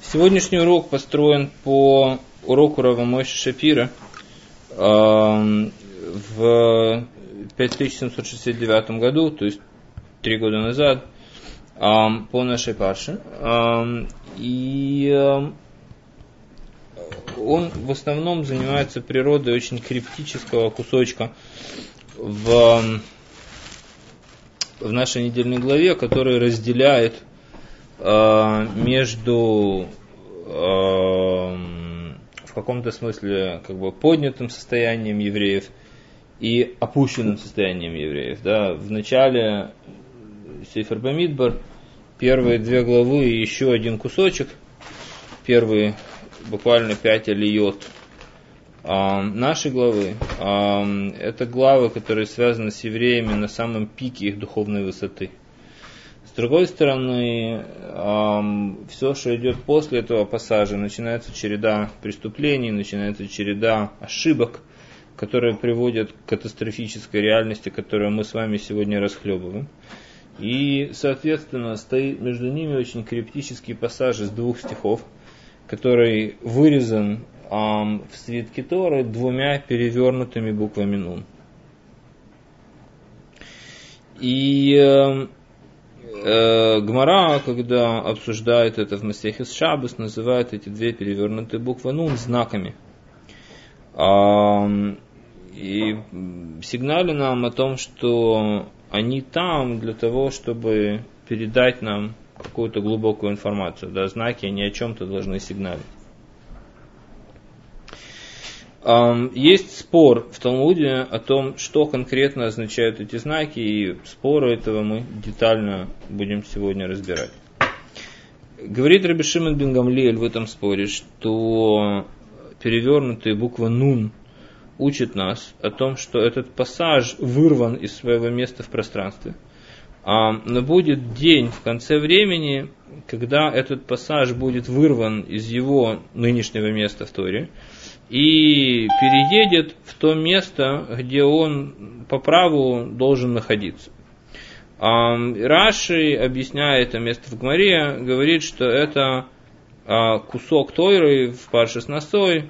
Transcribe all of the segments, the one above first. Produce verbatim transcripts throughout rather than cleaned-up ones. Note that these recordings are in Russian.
Сегодняшний урок построен по уроку Рава Мойши Шапира э, в тысяча семьсот шестьдесят девятом году, то есть три года назад, э, по нашей парше. Э, и э, он в основном занимается природой очень криптического кусочка в, в нашей недельной главе, который разделяет э, между в каком-то смысле как бы поднятым состоянием евреев и опущенным состоянием евреев. Да. В начале Сефер Бамидбар первые две главы и еще один кусочек, первые буквально пять алиот э, нашей главы, э, это главы, которые связаны с евреями на самом пике их духовной высоты. С другой стороны, эм, все, что идет после этого пассажа, начинается череда преступлений, начинается череда ошибок, которые приводят к катастрофической реальности, которую мы с вами сегодня расхлебываем. И, соответственно, стоит между ними очень криптический пассаж из двух стихов, который вырезан эм, в свитке Торы двумя перевернутыми буквами Нун. И э, Гмара, когда обсуждает это в Масехес Шаббос, называет эти две перевернутые буквы Нун знаками. И сигнали нам о том, что они там для того, чтобы передать нам какую-то глубокую информацию. Да, знаки, они о чем-то должны сигналить. Есть спор в Талмуде о том, что конкретно означают эти знаки, и споры этого мы детально будем сегодня разбирать. Говорит Раби Шимон бен Гамлиэль в этом споре, что перевернутые буквы Нун учат нас о том, что этот пассаж вырван из своего места в пространстве. Но будет день в конце времени, когда этот пассаж будет вырван из его нынешнего места в Торе и переедет в то место, где он по праву должен находиться. Раши, объясняя это место в Гмаре, говорит, что это кусок Торы в Паршас Насой,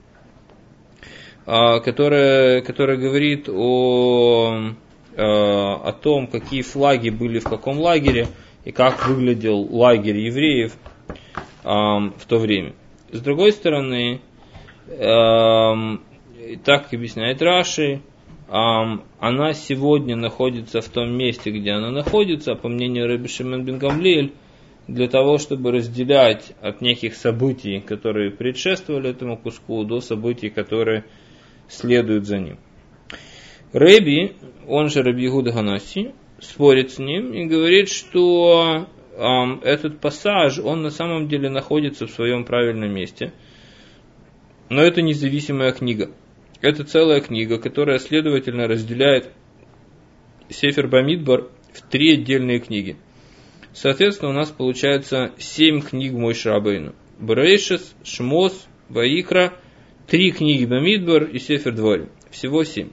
который, который говорит о, о том, какие флаги были в каком лагере и как выглядел лагерь евреев в то время. С другой стороны, так объясняет Раши, она сегодня находится в том месте, где она находится, по мнению Раби Шимон бен Гамлиэль, для того, чтобы разделять от неких событий, которые предшествовали этому куску, до событий, которые следуют за ним. Рэби, он же Раби Йеhuda Ганаси, спорит с ним и говорит, что этот пассаж, он на самом деле находится в своем правильном месте. Но это независимая книга. Это целая книга, которая, следовательно, разделяет Сефер Бамидбар в три отдельные книги. Соответственно, у нас получается семь книг Мойше Рабейну. Берешис, Шмос, Ваикра, три книги Бамидбар и Сефер Дворим. Всего семь.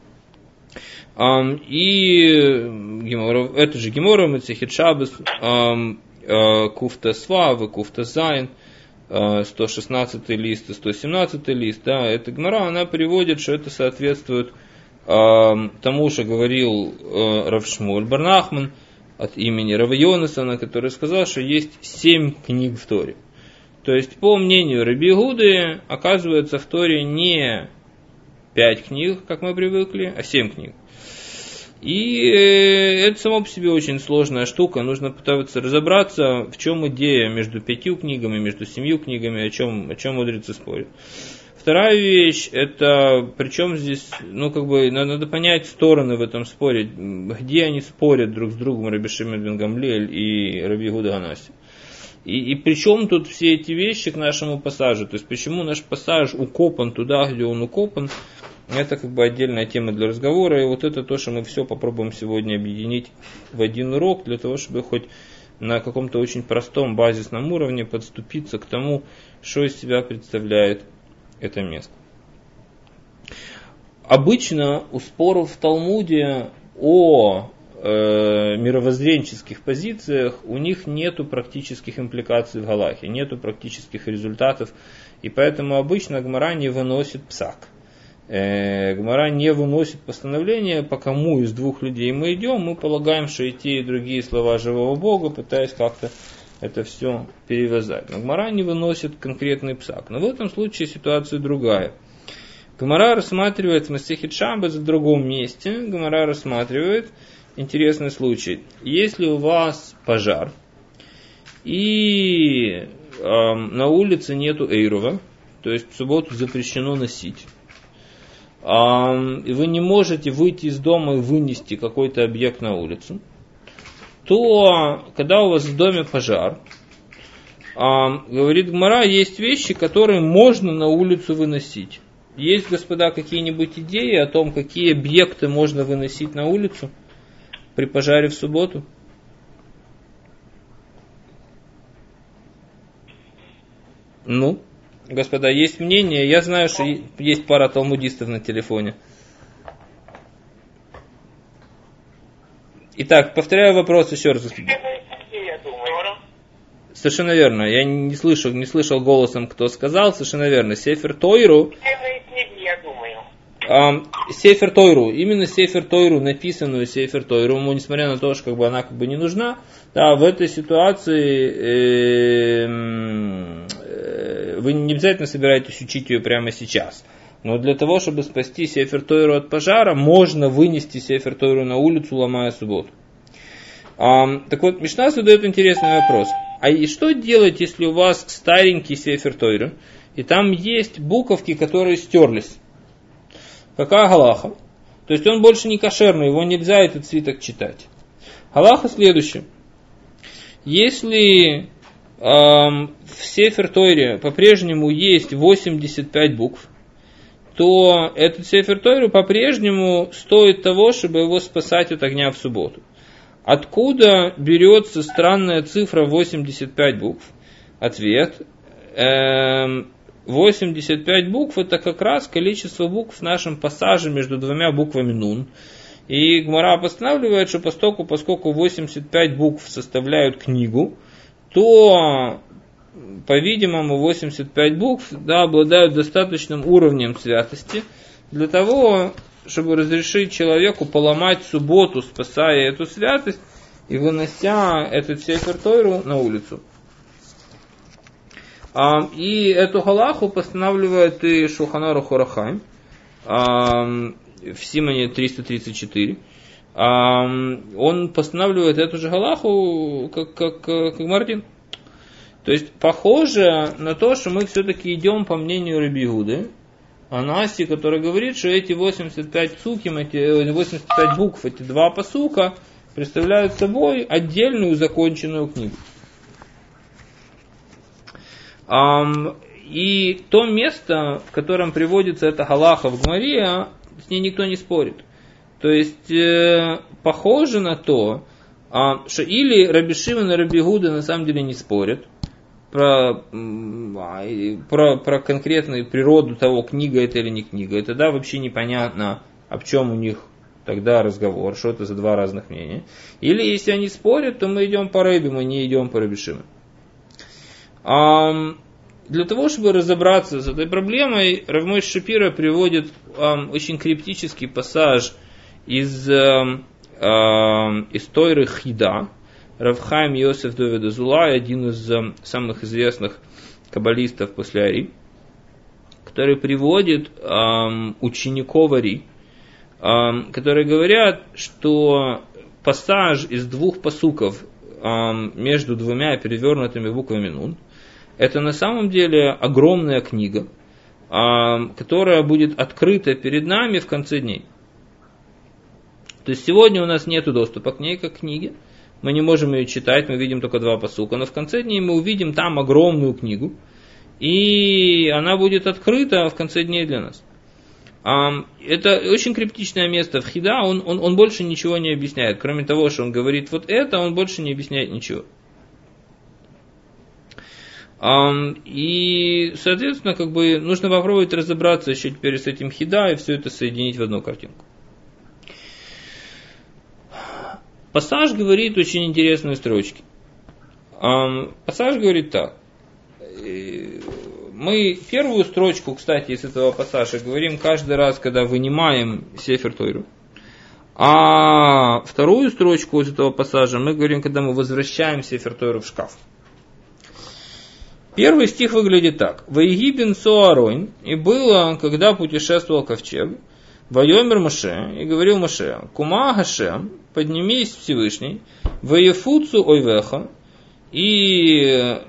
И это же Гемора, Масехет Шаббос, Куфта Свав, Куфта Зайн, сто шестнадцатый лист и сто семнадцатый лист, да, эта Гмара, она приводит, что это соответствует э, тому, что говорил э, Рав Шмуэль бар Нахман от имени Рава Йонасана, который сказал, что есть семь книг в Торе. То есть, по мнению Раби Йеhuды, оказывается в Торе не пять книг, как мы привыкли, а семь книг. И это само по себе очень сложная штука, нужно пытаться разобраться, в чем идея между пятью книгами, между семью книгами, о чем, о чем мудрецы спорят. Вторая вещь, это, причем здесь, ну как бы, надо понять стороны в этом споре, где они спорят друг с другом, Раби Шимон бен Гамлиэль и Раби Йеhuda Ганаси. И, и причем тут все эти вещи к нашему пассажу, то есть почему наш пассаж укопан туда, где он укопан, это как бы отдельная тема для разговора, и вот это то, что мы все попробуем сегодня объединить в один урок, для того, чтобы хоть на каком-то очень простом базисном уровне подступиться к тому, что из себя представляет это место. Обычно у споров в Талмуде о э, мировоззренческих позициях у них нету практических импликаций в галахе, нету практических результатов, и поэтому обычно гмара не выносит псак. Э, гмара не выносит постановление, по кому из двух людей мы идем, мы полагаем, что и те, и другие слова живого Бога, пытаясь как-то это все перевязать. Но гмара не выносит конкретный псак. Но в этом случае ситуация другая. Гмара рассматривает в Масехет Шаббат в другом месте. Гмара рассматривает интересный случай. Если у вас пожар, и э, на улице нету эйрува, то есть в субботу запрещено носить, э, и вы не можете выйти из дома и вынести какой-то объект на улицу, то когда у вас в доме пожар, э, говорит гмара, есть вещи, которые можно на улицу выносить. Есть, господа, какие-нибудь идеи о том, какие объекты можно выносить на улицу при пожаре в субботу? Ну, господа, есть мнение. Я знаю, что есть пара талмудистов на телефоне. Итак, повторяю вопрос еще раз. Совершенно верно. Я не слышал, не слышал голосом, кто сказал. Совершенно верно. Сефер Тойру. Сефер Тойру, именно Сефер Тойру, написанную Сефер Тойру, несмотря на то, что как бы, она как бы не нужна, да, в этой ситуации э, э, вы не обязательно собираетесь учить ее прямо сейчас. Но для того, чтобы спасти Сефер Тойру от пожара, можно вынести Сефер Тойру на улицу, ломая субботу. А, так вот, Мишна задает интересный вопрос. А и что делать, если у вас старенький Сефер Тойру, и там есть буковки, которые стерлись? Какая галаха? То есть он больше не кошерный, его нельзя этот свиток читать. Галаха следующая. Если эм, в Сефер Тойре по-прежнему есть восемьдесят пять букв, то этот Сефер Тойру по-прежнему стоит того, чтобы его спасать от огня в субботу. Откуда берется странная цифра восемьдесят пять букв? Ответ. Эм, восемьдесят пять букв это как раз количество букв в нашем пассаже между двумя буквами нун. И Гмара постанавливает, что поскольку, поскольку восемьдесят пять букв составляют книгу, то, по-видимому, восемьдесят пять букв да, обладают достаточным уровнем святости для того, чтобы разрешить человеку поломать субботу, спасая эту святость и вынося этот Сефер Тойру на улицу. И эту галаху постанавливает и Шулхан Арух Ор ха-Хаим в Симоне триста тридцать четыре. Он постанавливает эту же галаху как, как, как Мартин. То есть похоже на то, что мы все-таки идем по мнению Раби Иуды, Анаси, который говорит, что эти восемьдесят пять псуким, эти восемьдесят пять букв, эти два пасука представляют собой отдельную законченную книгу. И то место, в котором приводится эта галаха в Гмаре, с ней никто не спорит. То есть э, похоже на то, а, что или Раби Шимон и Раби Иуда на самом деле не спорят про, про, про конкретную природу того, книга это или не книга. И тогда вообще непонятно, об чем у них тогда разговор, что это за два разных мнения. Или если они спорят, то мы идем по Рэби, мы не идем по Раби Шимону. Для того, чтобы разобраться с этой проблемой, Рав Мойше Шапира приводит um, очень криптический пассаж из, uh, uh, из Тойры Хида. Рав Хаим Йосеф Довид Азулай, один из uh, самых известных каббалистов после Ари, который приводит um, учеников Ари, um, которые говорят, что пассаж из двух пасуков um, между двумя перевернутыми буквами нун это на самом деле огромная книга, которая будет открыта перед нами в конце дней. То есть сегодня у нас нет доступа к ней как к книге, мы не можем ее читать, мы видим только два пасука, но в конце дней мы увидим там огромную книгу, и она будет открыта в конце дней для нас. Это очень криптичное место в Хида, он, он, он больше ничего не объясняет, кроме того, что он говорит вот это, он больше не объясняет ничего. Um, и, соответственно, как бы нужно попробовать разобраться еще теперь с этим Хида и все это соединить в одну картинку. Пассаж говорит очень интересные строчки. Пассаж говорит так. Мы первую строчку, кстати, из этого пассажа говорим каждый раз, когда вынимаем Сефер Тойру. А вторую строчку из этого пассажа мы говорим, когда мы возвращаем Сефер Тойру в шкаф. Первый стих выглядит так. «Ваиги бен Соаройн, и было, когда путешествовал ковчег, Вайомер Моше, и говорил Моше, Кума Гашем, поднимись Всевышний, Ваефуцу Ойвеха, и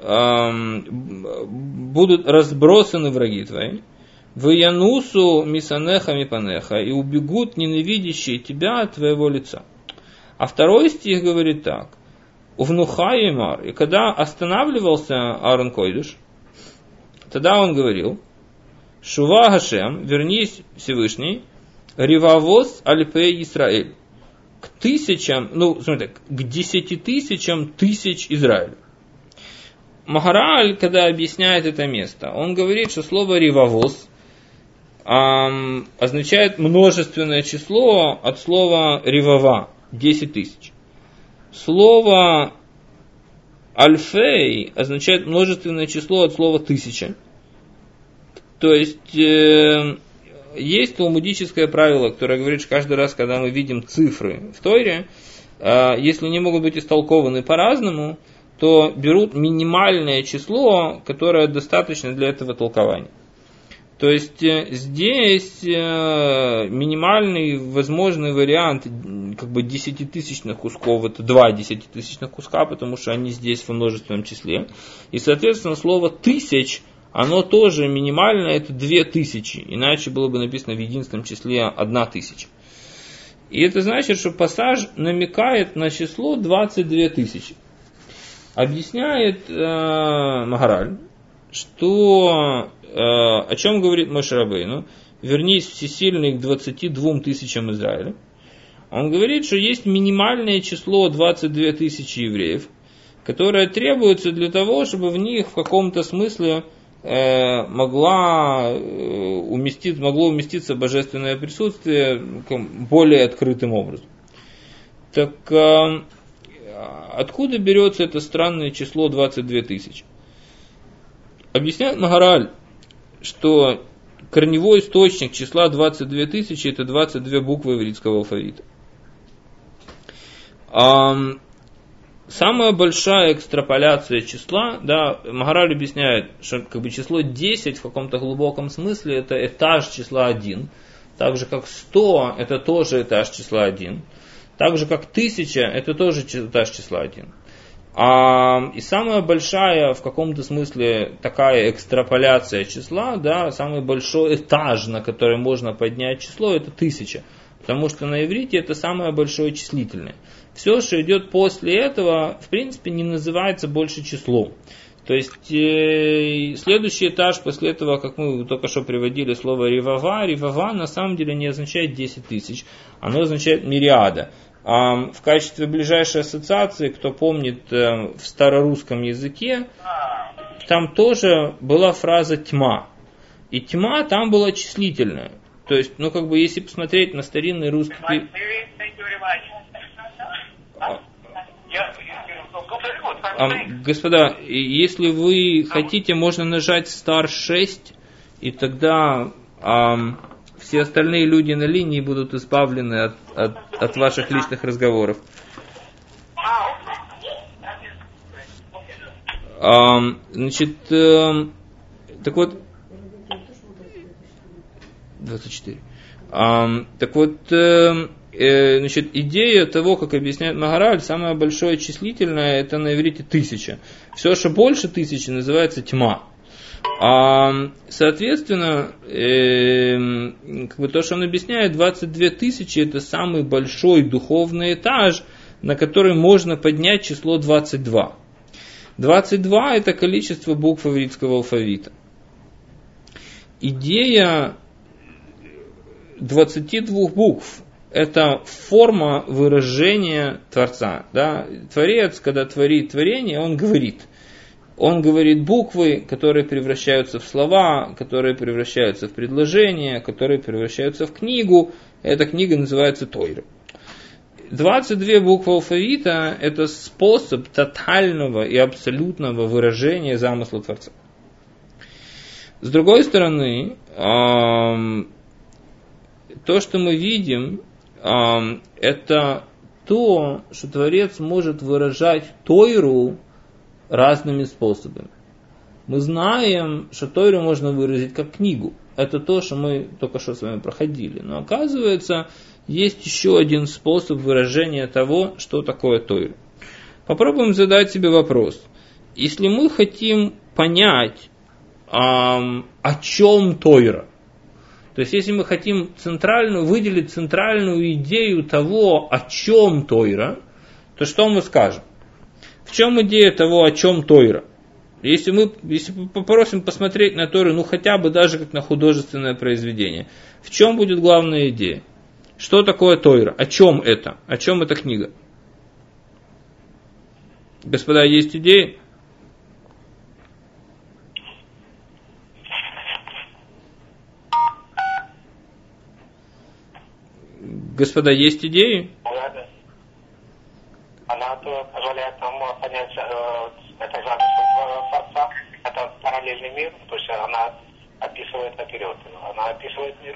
эм, будут разбросаны враги твои, Ваянусу Мисанеха Мипанеха, и убегут ненавидящие тебя от твоего лица». А второй стих говорит так. Увнуха Юмар, и когда останавливался Аарон Койдуш, тогда он говорил, Шува Гашем, вернись Всевышний, Ривавос Альпей Исраэль, к тысячам, ну, смотрите, к десяти тысячам тысяч Израиля. Магараль, когда объясняет это место, он говорит, что слово Ривавос эм, означает множественное число от слова Ривава, десять тысяч. Слово альфей означает множественное число от слова тысяча. То есть э, есть талмудическое правило, которое говорит, что каждый раз, когда мы видим цифры в Торе, э, если они могут быть истолкованы по-разному, то берут минимальное число, которое достаточно для этого толкования. То есть здесь минимальный возможный вариант как бы десятитысячных кусков, это два десятитысячных куска, потому что они здесь в множественном числе. И, соответственно, слово тысяч, оно тоже минимальное, это две тысячи, иначе было бы написано в единственном числе одна тысяча. И это значит, что пассаж намекает на число двадцать две тысячи. Объясняет э, Магараль, что э, о чем говорит Моше Рабейну, вернись всесильный к двадцати двум тысячам Израиля. Он говорит, что есть минимальное число двадцать две тысячи евреев, которое требуется для того, чтобы в них в каком-то смысле э, могла, э, уместить, могло уместиться божественное присутствие более открытым образом. Так э, откуда берется это странное число двадцать две тысячи? Объясняет Магараль, что корневой источник числа двадцать две тысячи это двадцать две буквы ивритского алфавита. А, самая большая экстраполяция числа, да, Магараль объясняет, что как бы число десять в каком-то глубоком смысле это этаж числа один, так же как сто это тоже этаж числа один, так же как тысяча это тоже этаж числа один. А, и самая большая в каком-то смысле такая экстраполяция числа, да, самый большой этаж, на который можно поднять число, это тысяча. Потому что на иврите это самое большое числительное. Все, что идет после этого, в принципе, не называется больше числом. То есть э, следующий этаж после этого, как мы только что приводили слово ривава, ривава на самом деле не означает десять тысяч, оно означает мириада. В качестве ближайшей ассоциации, кто помнит, в старорусском языке, там тоже была фраза «тьма». И тьма там была числительная. То есть, ну как бы, если посмотреть на старинный русский... Господа, если вы хотите, можно нажать стар шесть, и тогда... все остальные люди на линии будут избавлены от, от, от ваших личных разговоров. А, значит, э, так вот, двадцать четыре. А, так вот, э, э, значит, идея того, как объясняет Магараль, самое большое числительное, это на иврите тысяча. Все, что больше тысячи, называется тьма. А, соответственно, э, как бы то, что он объясняет, двадцать две тысячи это самый большой духовный этаж, на который можно поднять число двадцать два. двадцать два это количество букв ивритского алфавита. Идея двадцати двух букв это форма выражения Творца. Да? Творец, когда творит творение, он говорит. Он говорит буквы, которые превращаются в слова, которые превращаются в предложения, которые превращаются в книгу. Эта книга называется Тойра. двадцать две буквы алфавита – это способ тотального и абсолютного выражения замысла Творца. С другой стороны, эм, то, что мы видим, эм, это то, что Творец может выражать Тойру разными способами. Мы знаем, что Тойру можно выразить как книгу. Это то, что мы только что с вами проходили. Но оказывается, есть еще один способ выражения того, что такое Тойра. Попробуем задать себе вопрос. Если мы хотим понять, эм, о чем Тойра, то есть если мы хотим центральную, выделить центральную идею того, о чем Тойра, то что мы скажем? В чем идея того, о чем Тойра? Если мы если попросим посмотреть на Тойру, ну хотя бы даже как на художественное произведение, в чем будет главная идея? Что такое Тойра? О чем это? О чем эта книга? Господа, есть идеи? Господа, есть идеи? Она позволяет нам понять э, это замысел Творца, это параллельный мир, то есть она описывает наперед, она описывает мир.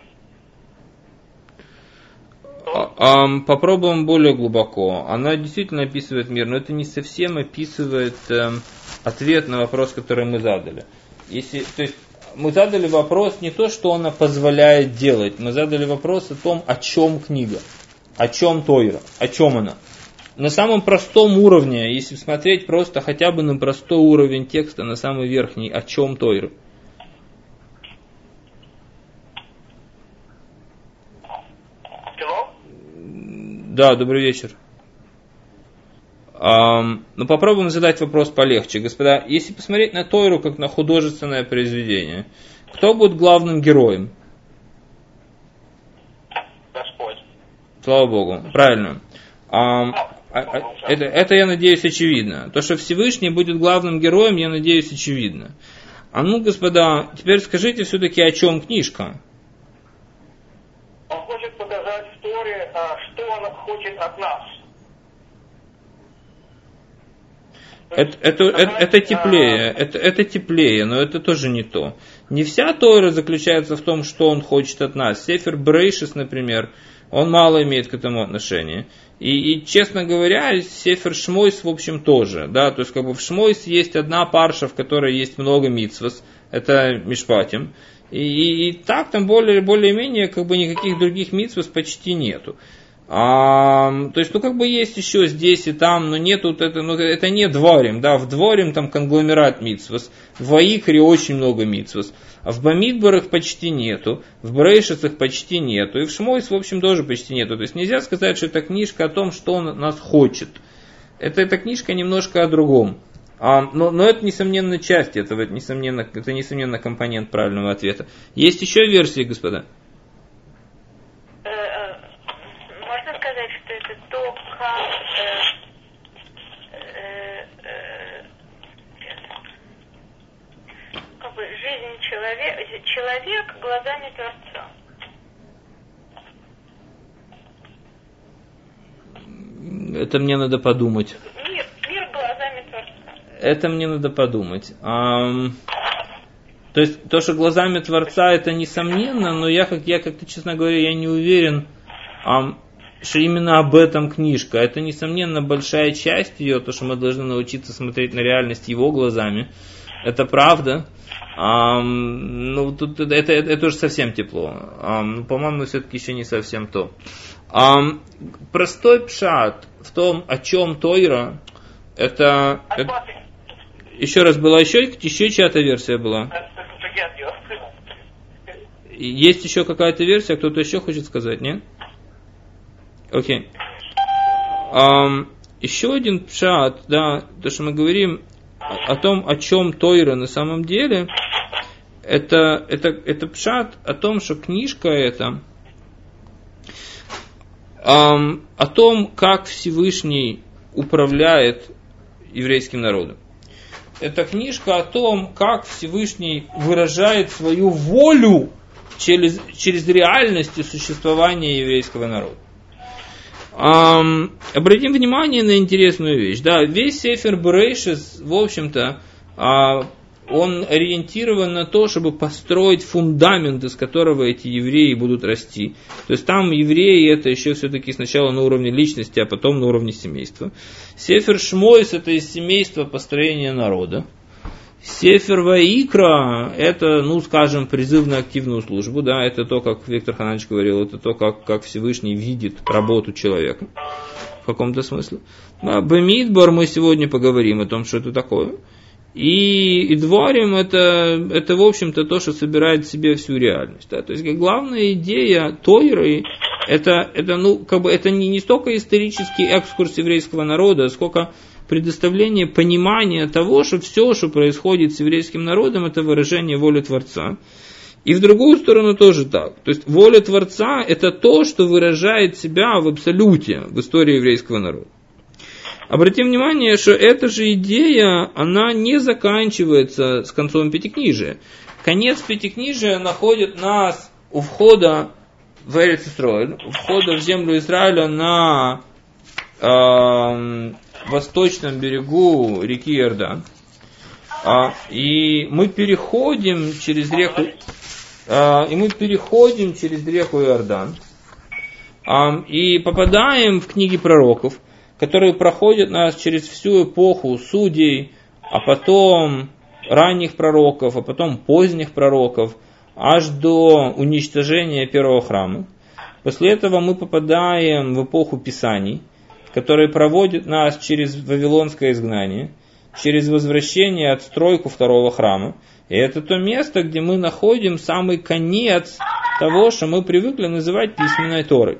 А, а, попробуем более глубоко. Она действительно описывает мир, но это не совсем описывает э, ответ на вопрос, который мы задали. Если, то есть мы задали вопрос не то, что она позволяет делать, мы задали вопрос о том, о чем книга, о чем Тойра, о чем она. На самом простом уровне, если смотреть просто хотя бы на простой уровень текста, на самый верхний, о чем Тойра. Да, добрый вечер. Um, ну, попробуем задать вопрос полегче. Господа, если посмотреть на Тойру как на художественное произведение, кто будет главным героем? Господь. Слава Богу, правильно. Um, это, это, я надеюсь, очевидно. То, что Всевышний будет главным героем, я надеюсь, очевидно. А ну, господа, теперь скажите все-таки, о чем книжка? Он хочет показать в Торе, что он хочет от нас. Это, это, это, это теплее, это, это теплее, но это тоже не то. Не вся Тора заключается в том, что он хочет от нас. Сефер Брейшис, например, он мало имеет к этому отношения. И, и честно говоря, Сефер Шмойс, в общем, тоже. Да? То есть, как бы в Шмойс есть одна парша, в которой есть много мицвос, это Мишпатим. И, и, и так там более, более-менее как бы никаких других мицвос почти нету. А, то есть, ну, как бы есть еще здесь и там, но нету, это, ну, это не дворим, да, в дворим там конгломерат мицвос, в Ваикре очень много мицвос, а в Бамидбарах почти нету, в Брейшицах почти нету, и в Шмойс, в общем, тоже почти нету. То есть, нельзя сказать, что это книжка о том, что он нас хочет. Это, эта книжка немножко о другом. А, но, но это, несомненно, часть этого, это, несомненно, это, несомненно, компонент правильного ответа. Есть еще версии, господа? Человек, человек глазами Творца. Это мне надо подумать. Мир, мир глазами Творца. Это мне надо подумать. А, то есть то, что глазами Творца, это несомненно, но я, как я как-то, честно говоря, я не уверен, а, что именно об этом книжка. Это, несомненно, большая часть ее, то, что мы должны научиться смотреть на реальность его глазами. Это правда. Um, ну, тут это, это, это уже совсем тепло. Um, по-моему, все-таки еще не совсем то. Um, простой пшат в том, о чем Тойра, это, это... Еще раз, была еще, еще чья-то версия была? Есть еще какая-то версия, кто-то еще хочет сказать, нет? Окей. Okay. Um, еще один пшат, да, то, что мы говорим о том, о чем Тойра на самом деле, это, это, это пшат о том, что книжка эта, эм, о том, как Всевышний управляет еврейским народом. Это книжка о том, как Всевышний выражает свою волю через, через реальность существования еврейского народа. Эм, обратим внимание на интересную вещь. Да, весь Сефер Берешит, в общем-то, э, он ориентирован на то, чтобы построить фундамент, из которого эти евреи будут расти. То есть там евреи это еще все-таки сначала на уровне личности, а потом на уровне семейства. Сефер Шмойс это из семейства построения народа. Сефер Ваикра это, ну, скажем, призыв на активную службу, да, это то, как Виктор Хананыч говорил, это то, как, как Всевышний видит работу человека в каком-то смысле. Да, Бамидбар мы сегодня поговорим о том, что это такое. И, и Дворим это, это, в общем-то, то, что собирает в себе всю реальность. Да? То есть главная идея Тойры это, это, ну, как бы, это не, не столько исторический экскурс еврейского народа, сколько предоставление понимания того, что все, что происходит с еврейским народом, это выражение воли Творца. И в другую сторону тоже так. То есть воля Творца это то, что выражает себя в абсолюте в истории еврейского народа. Обратим внимание, что эта же идея, она не заканчивается с концом Пятикнижия. Конец Пятикнижия находит нас у входа в Эрец Исроэль, у входа в землю Израиля на э, восточном берегу реки Иордан. А, и мы переходим через реку, а, и мы переходим через реку Иордан а, и попадаем в книги пророков, которые проходят нас через всю эпоху судей, а потом ранних пророков, а потом поздних пророков, аж до уничтожения первого храма. После этого мы попадаем в эпоху Писаний, которые проводят нас через вавилонское изгнание, через возвращение, отстройку второго храма. И это то место, где мы находим самый конец того, что мы привыкли называть письменной Торой.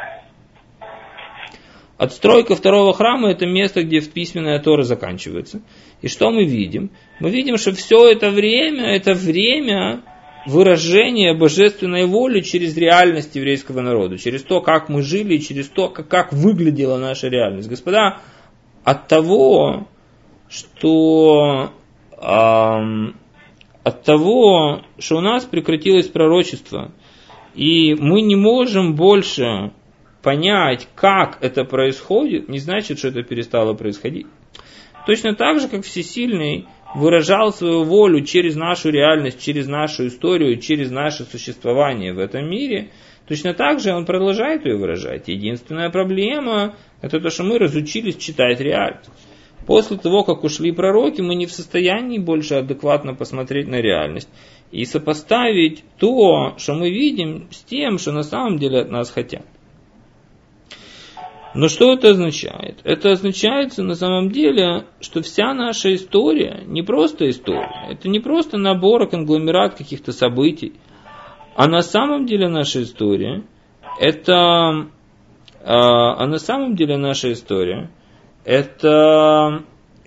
Отстройка второго храма – это место, где письменная Тора заканчивается. И что мы видим? Мы видим, что все это время, это время выражения божественной воли через реальность еврейского народа, через то, как мы жили, через то, как, как выглядела наша реальность. Господа, от того, что, эм, от того, что у нас прекратилось пророчество, и мы не можем больше понять, как это происходит, не значит, что это перестало происходить. Точно так же, как Всесильный выражал свою волю через нашу реальность, через нашу историю, через наше существование в этом мире, точно так же он продолжает ее выражать. Единственная проблема – это то, что мы разучились читать реальность. После того, как ушли пророки, мы не в состоянии больше адекватно посмотреть на реальность и сопоставить то, что мы видим, с тем, что на самом деле от нас хотят. Но что это означает? Это означает на самом деле, что вся наша история не просто история, это не просто набор, конгломерат каких-то событий, а на самом деле наша история, это, а на самом деле наша история, это,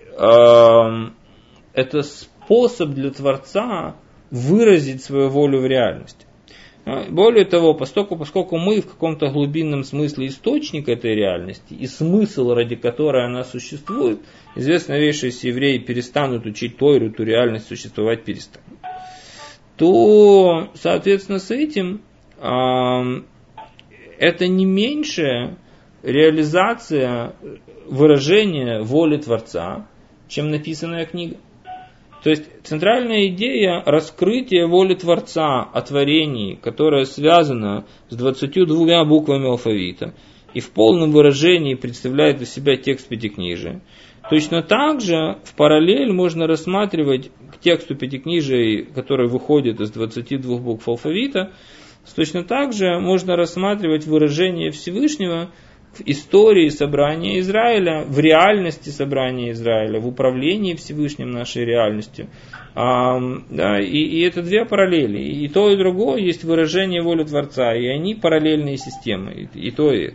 это способ для Творца выразить свою волю в реальности. Более того, поскольку, поскольку мы в каком-то глубинном смысле источник этой реальности и смысл, ради которой она существует, известная вещь, что если евреи перестанут учить Тору, то реальность существовать перестанет, то, соответственно, с этим э, это не меньшая реализация выражения воли Творца, чем написанная книга. То есть центральная идея раскрытия воли Творца о творении, которая связана с двадцатью двумя буквами алфавита и в полном выражении представляет из себя текст Пятикнижия. Точно так же в параллель можно рассматривать к тексту Пятикнижия, который выходит из двадцати двух букв алфавита, точно так же можно рассматривать выражение Всевышнего в истории собрания Израиля, в реальности собрания Израиля, в управлении Всевышним нашей реальностью. А, да, и, и это две параллели. И то, и другое есть выражение воли Творца, и они параллельные системы, и, и то, и это.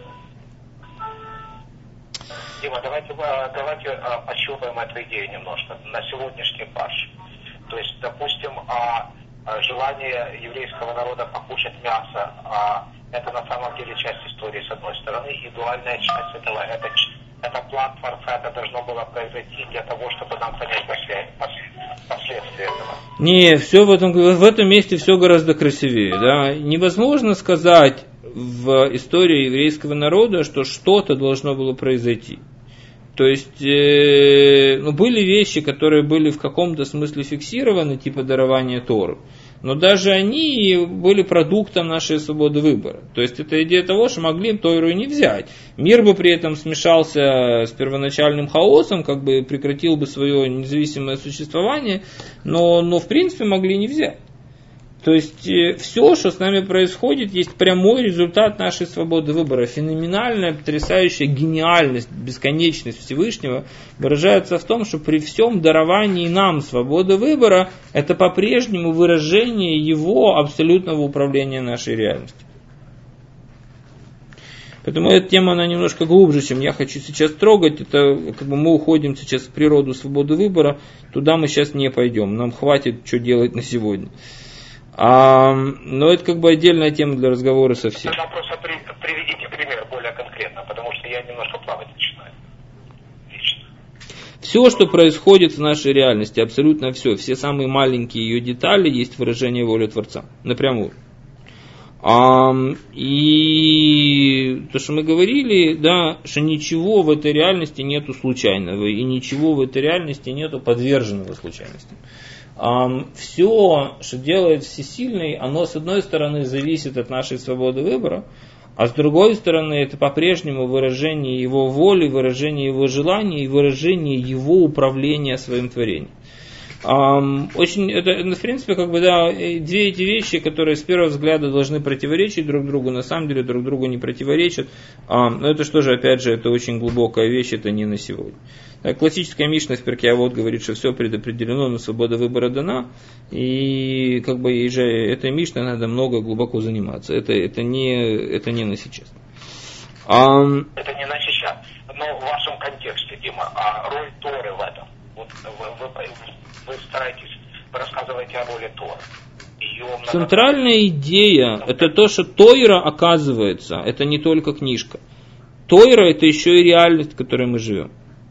Дима, давайте, давайте пощупаем эту идею немножко на сегодняшний паш. То есть, допустим, желание еврейского народа покушать мясо, это на самом деле часть истории с одной стороны, и дуальная часть этого, это, это план Творца, это должно было произойти для того, чтобы нам понять после, последствия этого. Не, все в этом, в этом месте все гораздо красивее. Да? Невозможно сказать в истории еврейского народа, что что-то должно было произойти. То есть, э, ну, были вещи, которые были в каком-то смысле фиксированы, типа дарования Торы, но даже они были продуктом нашей свободы выбора. То есть, это идея того, что могли Тору и не взять. Мир бы при этом смешался с первоначальным хаосом, как бы прекратил бы свое независимое существование, но, но в принципе могли не взять. То есть все, что с нами происходит, есть прямой результат нашей свободы выбора. Феноменальная, потрясающая гениальность, бесконечность Всевышнего выражается в том, что при всем даровании нам свободы выбора, это по-прежнему выражение его абсолютного управления нашей реальностью. Поэтому эта тема, она немножко глубже, чем я хочу сейчас трогать. Это как бы мы уходим сейчас в природу свободы выбора, туда мы сейчас не пойдем. Нам хватит, что делать на сегодня. А, но это как бы отдельная тема для разговора совсем. Тогда просто при, приведите пример более конкретно, потому что я немножко плавать начинаю. Лично. Все, что происходит в нашей реальности, абсолютно все, все самые маленькие ее детали, есть выражение воли Творца. Напрямую. А, и то, что мы говорили, да, что ничего в этой реальности нету случайного, и ничего в этой реальности нету подверженного случайности. Все, что делает Всесильный, оно с одной стороны зависит от нашей свободы выбора, а с другой стороны это по-прежнему выражение его воли, выражение его желаний и выражение его управления своим творением. Очень, это, в принципе, как бы, да, две эти вещи, которые с первого взгляда должны противоречить друг другу, на самом деле друг другу не противоречат. Но это что же, опять же, это очень глубокая вещь, это не на сегодня. Классическая Мишна в Перкей Авот говорит, что все предопределено, но свобода выбора дана, и как бы и же этой Мишной надо много глубоко заниматься. Это, это, не, это не на сейчас. А... Это не на сейчас, но в вашем контексте, Дима, а роль Торы в этом? Вот вы, вы, вы стараетесь, вы рассказываете о роли Торы. Много... Центральная идея – это то, что Тойра, оказывается, это не только книжка. Тойра – это еще и реальность, в которой мы живем.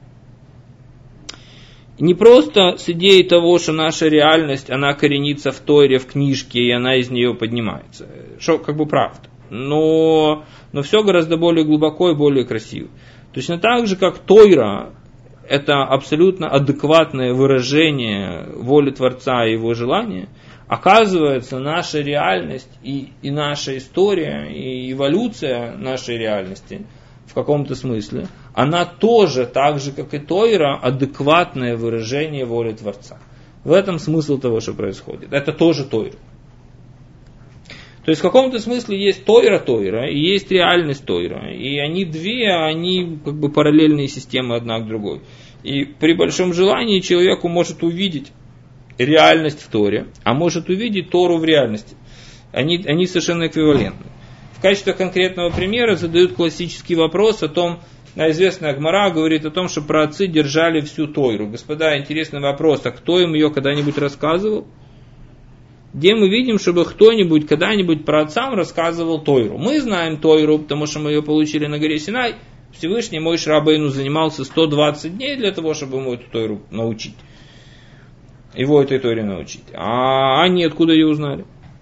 Не просто с идеей того, что наша реальность, она коренится в Тойре, в книжке, и она из нее поднимается. Что как бы правда. Но, но все гораздо более глубоко и более красиво. Точно так же, как Тойра – это абсолютно адекватное выражение воли Творца и его желания, оказывается, наша реальность и, и наша история, и эволюция нашей реальности в каком-то смысле, она тоже, так же, как и Тойра, адекватное выражение воли Творца. В этом смысл того, что происходит. Это тоже Тойра. То есть в каком-то смысле есть Тойра Тойра и есть реальность Тойра. И они две, они как бы параллельные системы одна к другой. И при большом желании человеку может увидеть реальность в Торе, а может увидеть Тору в реальности. Они, они совершенно эквивалентны. В качестве конкретного примера задают классический вопрос о том, известная Гмара говорит о том, что праотцы держали всю Тойру. Господа, интересный вопрос, а кто им ее когда-нибудь рассказывал? Где мы видим, чтобы кто-нибудь когда-нибудь праотцам рассказывал Тойру? Мы знаем Тойру, потому что мы ее получили на горе Синай. Всевышний Моше Рабейну занимался сто двадцать дней для того, чтобы ему эту Тойру научить. Его этой Торе научить. А они откуда ее узнали?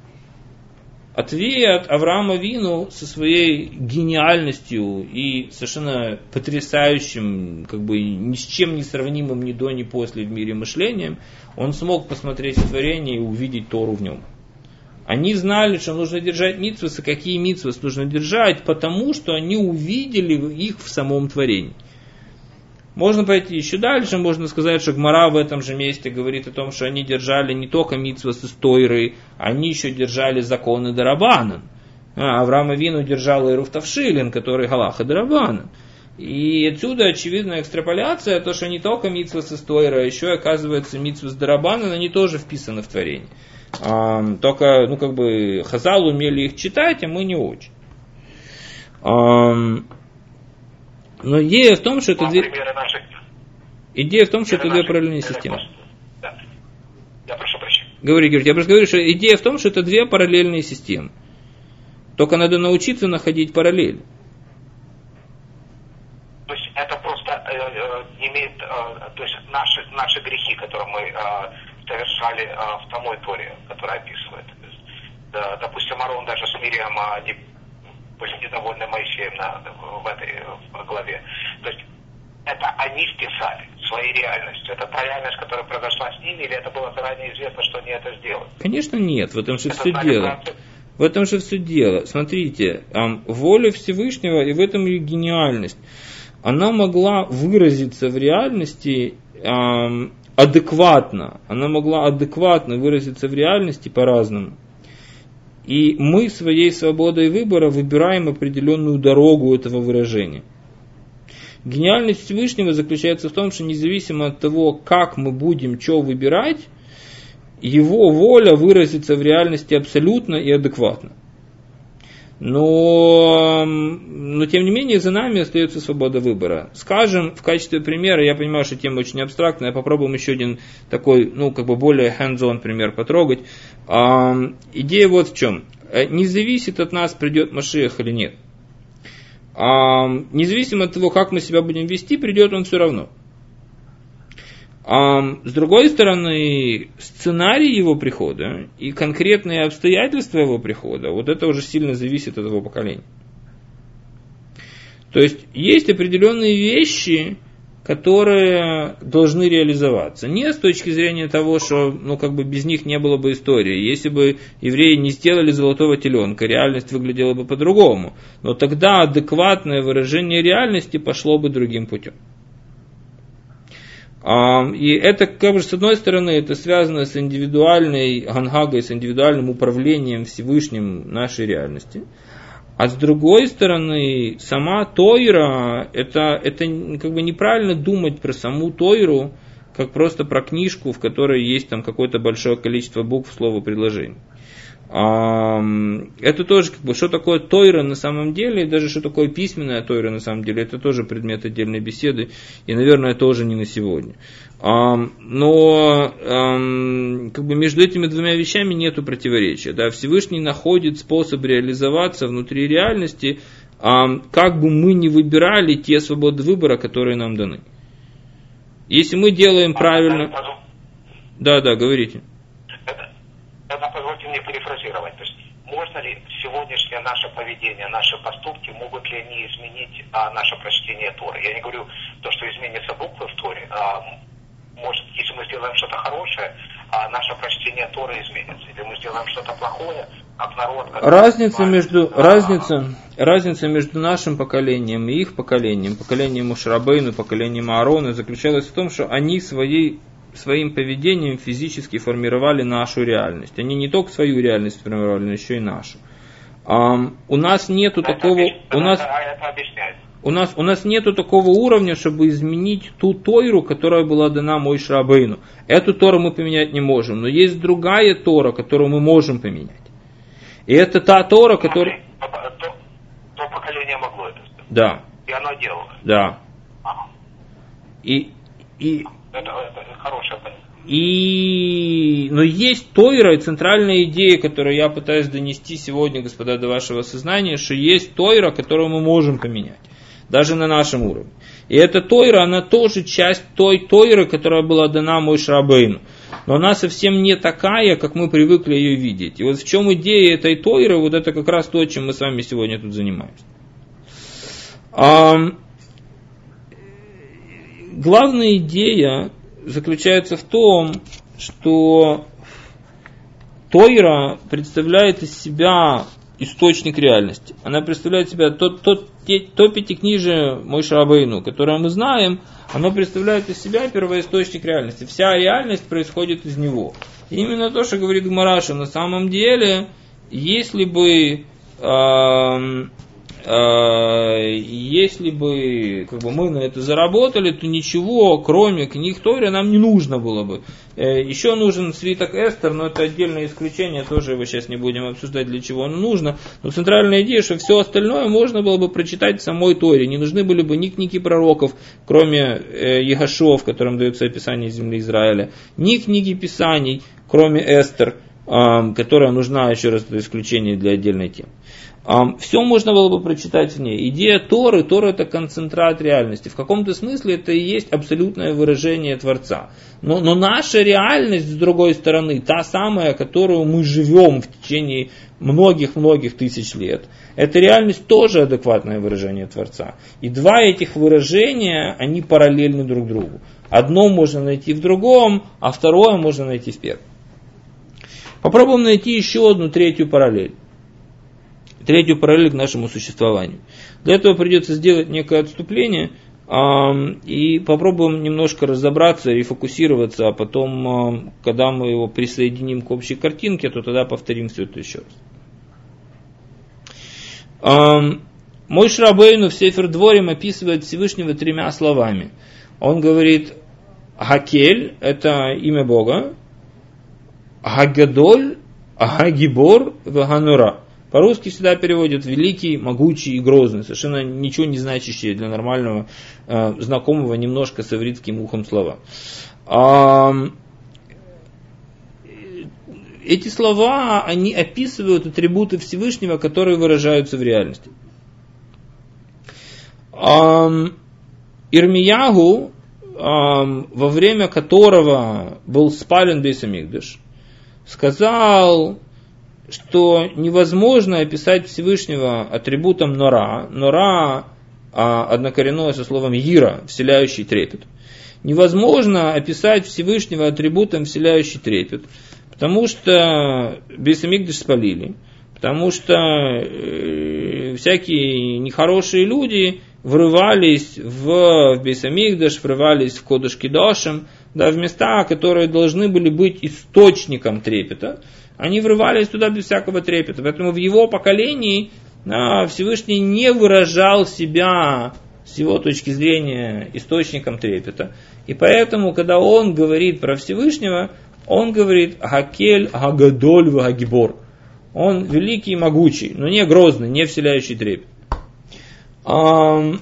Ответ Авраама Авину со своей гениальностью и совершенно потрясающим, как бы ни с чем не сравнимым ни до, ни после в мире мышлением, он смог посмотреть в творение и увидеть Тору в нем. Они знали, что нужно держать мицвос, и какие мицвос нужно держать, потому что они увидели их в самом творении. Можно пойти еще дальше, можно сказать, что Гмара в этом же месте говорит о том, что они держали не только мицвос из Тойры, они еще держали законы Дарабанан. А, Авраам Авину держал Эрув Тавшилин, который Галаха Дарабанан. И отсюда очевидная экстраполяция, то, что не только мицвос из Тойры, а еще, оказывается, мицвос Дарабанан, они тоже вписаны в творение. А, только, ну, как бы, Хазал умели их читать, а мы не очень. А, Но идея в том, что это две... Идея в том, что это две параллельные системы. Да. Я прошу прощения. Говори, Георгий, я просто говорю, что идея в том, что это две параллельные системы. Только надо научиться находить параллели. То есть это просто э, э, имеет, э, то есть наши, наши грехи, которые мы э, совершали э, в самой Торе, которая описывает. То есть, э, допустим, Арон даже с Мириам, они были недовольны Моисеем на, в этой в главе. То есть это они вписали своей реальностью. Это та реальность, которая произошла с ними, или это было заранее известно, что они это сделают? Конечно нет, в этом же это все дело. Правда? В этом же все дело. Смотрите, воля Всевышнего, и в этом ее гениальность, она могла выразиться в реальности адекватно. Она могла адекватно выразиться в реальности по-разному. И мы своей свободой выбора выбираем определенную дорогу этого выражения. Гениальность Всевышнего заключается в том, что независимо от того, как мы будем что выбирать, его воля выразится в реальности абсолютно и адекватно. Но, но тем не менее за нами остается свобода выбора. Скажем, в качестве примера, я понимаю, что тема очень абстрактная, попробуем еще один такой, ну, как бы более hands-on пример потрогать. А, идея вот в чем. Не зависит от нас, придет Машиах или нет. А, независимо от того, как мы себя будем вести, придет он все равно. А, с другой стороны, сценарий его прихода и конкретные обстоятельства его прихода, вот это уже сильно зависит от его поколения. То есть, есть определенные вещи, которые должны реализоваться. Не с точки зрения того, что ну, как бы без них не было бы истории. Если бы евреи не сделали золотого теленка, реальность выглядела бы по-другому. Но тогда адекватное выражение реальности пошло бы другим путем. И это, как бы, с одной стороны, это связано с индивидуальной ганхагой, с индивидуальным управлением Всевышним нашей реальности. А с другой стороны, сама Тойра, это, это как бы неправильно думать про саму Тойру, как просто про книжку, в которой есть там какое-то большое количество букв, слов и предложений. Это тоже, как бы, что такое Тойра на самом деле, и даже что такое письменная Тойра на самом деле, это тоже предмет отдельной беседы, и, наверное, тоже не на сегодня. Но как бы между этими двумя вещами нету противоречия. Да? Всевышний находит способ реализоваться внутри реальности, как бы мы ни выбирали те свободы выбора, которые нам даны. Если мы делаем правильно... Да, да, говорите. Тогда позвольте мне перефразировать. То есть, можно ли сегодняшнее наше поведение, наши поступки, могут ли они изменить а, наше прочтение Торы? Я не говорю то, что изменятся буквы в Торе. А, может, если мы сделаем что-то хорошее, а наше прочтение Торы изменится. Или мы сделаем что-то плохое, как народ... Как разница, между, а, разница, разница между нашим поколением и их поколением, поколением Моше Рабейну, поколением Аарона, заключалась в том, что они своей... своим поведением физически формировали нашу реальность. Они не только свою реальность формировали, но еще и нашу. Um, у нас нету это такого... Объяс... У нас, это у, нас, у нас нету такого уровня, чтобы изменить ту Тойру, которая была дана Моше Рабейну. Эту Тору мы поменять не можем. Но есть другая Тора, которую мы можем поменять. И это та Тора, которая... То, то, то поколение могло это сделать. Да. И оно делало. Да. Ага. И... и Это, это хорошее понятие. И, но есть Тойра, и центральная идея, которую я пытаюсь донести сегодня, господа, до вашего сознания, что есть Тойра, которую мы можем поменять, даже на нашем уровне. И эта Тойра, она тоже часть той Тойры, которая была дана Моше Рабейну. Но она совсем не такая, как мы привыкли ее видеть. И вот в чем идея этой Тойры, вот это как раз то, чем мы с вами сегодня тут занимаемся. А, главная идея заключается в том, что Тойра представляет из себя источник реальности. Она представляет из себя то, то, то пятикнижие Моше Рабейну, которое мы знаем, оно представляет из себя первоисточник реальности. Вся реальность происходит из него. И именно то, что говорит Гемара, что на самом деле, если бы... Э, если бы как бы, мы на это заработали, то ничего, кроме книг Торы, нам не нужно было бы. Еще нужен свиток Эстер, но это отдельное исключение, тоже его сейчас не будем обсуждать, для чего оно нужно. Но центральная идея, что все остальное можно было бы прочитать в самой Торе. Не нужны были бы ни книги пророков, кроме Егошуа, в котором дается описание земли Израиля, ни книги Писаний, кроме Эстер, которая нужна, еще раз, это исключение для отдельной темы. Все можно было бы прочитать в ней. Идея Торы, Тора это концентрат реальности. В каком-то смысле это и есть абсолютное выражение Творца. Но, но наша реальность, с другой стороны, та самая, которую мы живем в течение многих-многих тысяч лет, эта реальность тоже адекватное выражение Творца. И два этих выражения, они параллельны друг другу. Одно можно найти в другом, а второе можно найти в первом. Попробуем найти еще одну третью параллель. Третью параллель к нашему существованию. Для этого придется сделать некое отступление э, и попробуем немножко разобраться и фокусироваться, а потом, э, когда мы его присоединим к общей картинке, то тогда повторим все это еще раз. Э, Моше Рабейну в Сефер Дворим описывает Всевышнего тремя словами. Он говорит Хакель, это имя Бога, Хагадоль, Хагибор, Ваганура. По-русски всегда переводят великий, могучий и грозный, совершенно ничего не значащие для нормального, э, знакомого немножко с ивритским ухом слова. Э, эти слова, они описывают атрибуты Всевышнего, которые выражаются в реальности. Э, Ирмиягу, э, во время которого был спален бейс ха-микдаш, сказал, что невозможно описать Всевышнего атрибутом нора. Нора а, однокоренное со словом ира, вселяющий трепет. Невозможно описать Всевышнего атрибутом вселяющий трепет, потому что бейс ха-микдаш спалили, потому что э, всякие нехорошие люди врывались в, в бейс ха-микдаш, врывались в кодеш кидошим, да, в места, которые должны были быть источником трепета. Они врывались туда без всякого трепета. Поэтому в его поколении а, Всевышний не выражал себя с его точки зрения источником трепета. И поэтому, когда он говорит про Всевышнего, он говорит Хакель, Хагадоль, Хагибор. Он великий и могучий, но не грозный, не вселяющий трепет. А,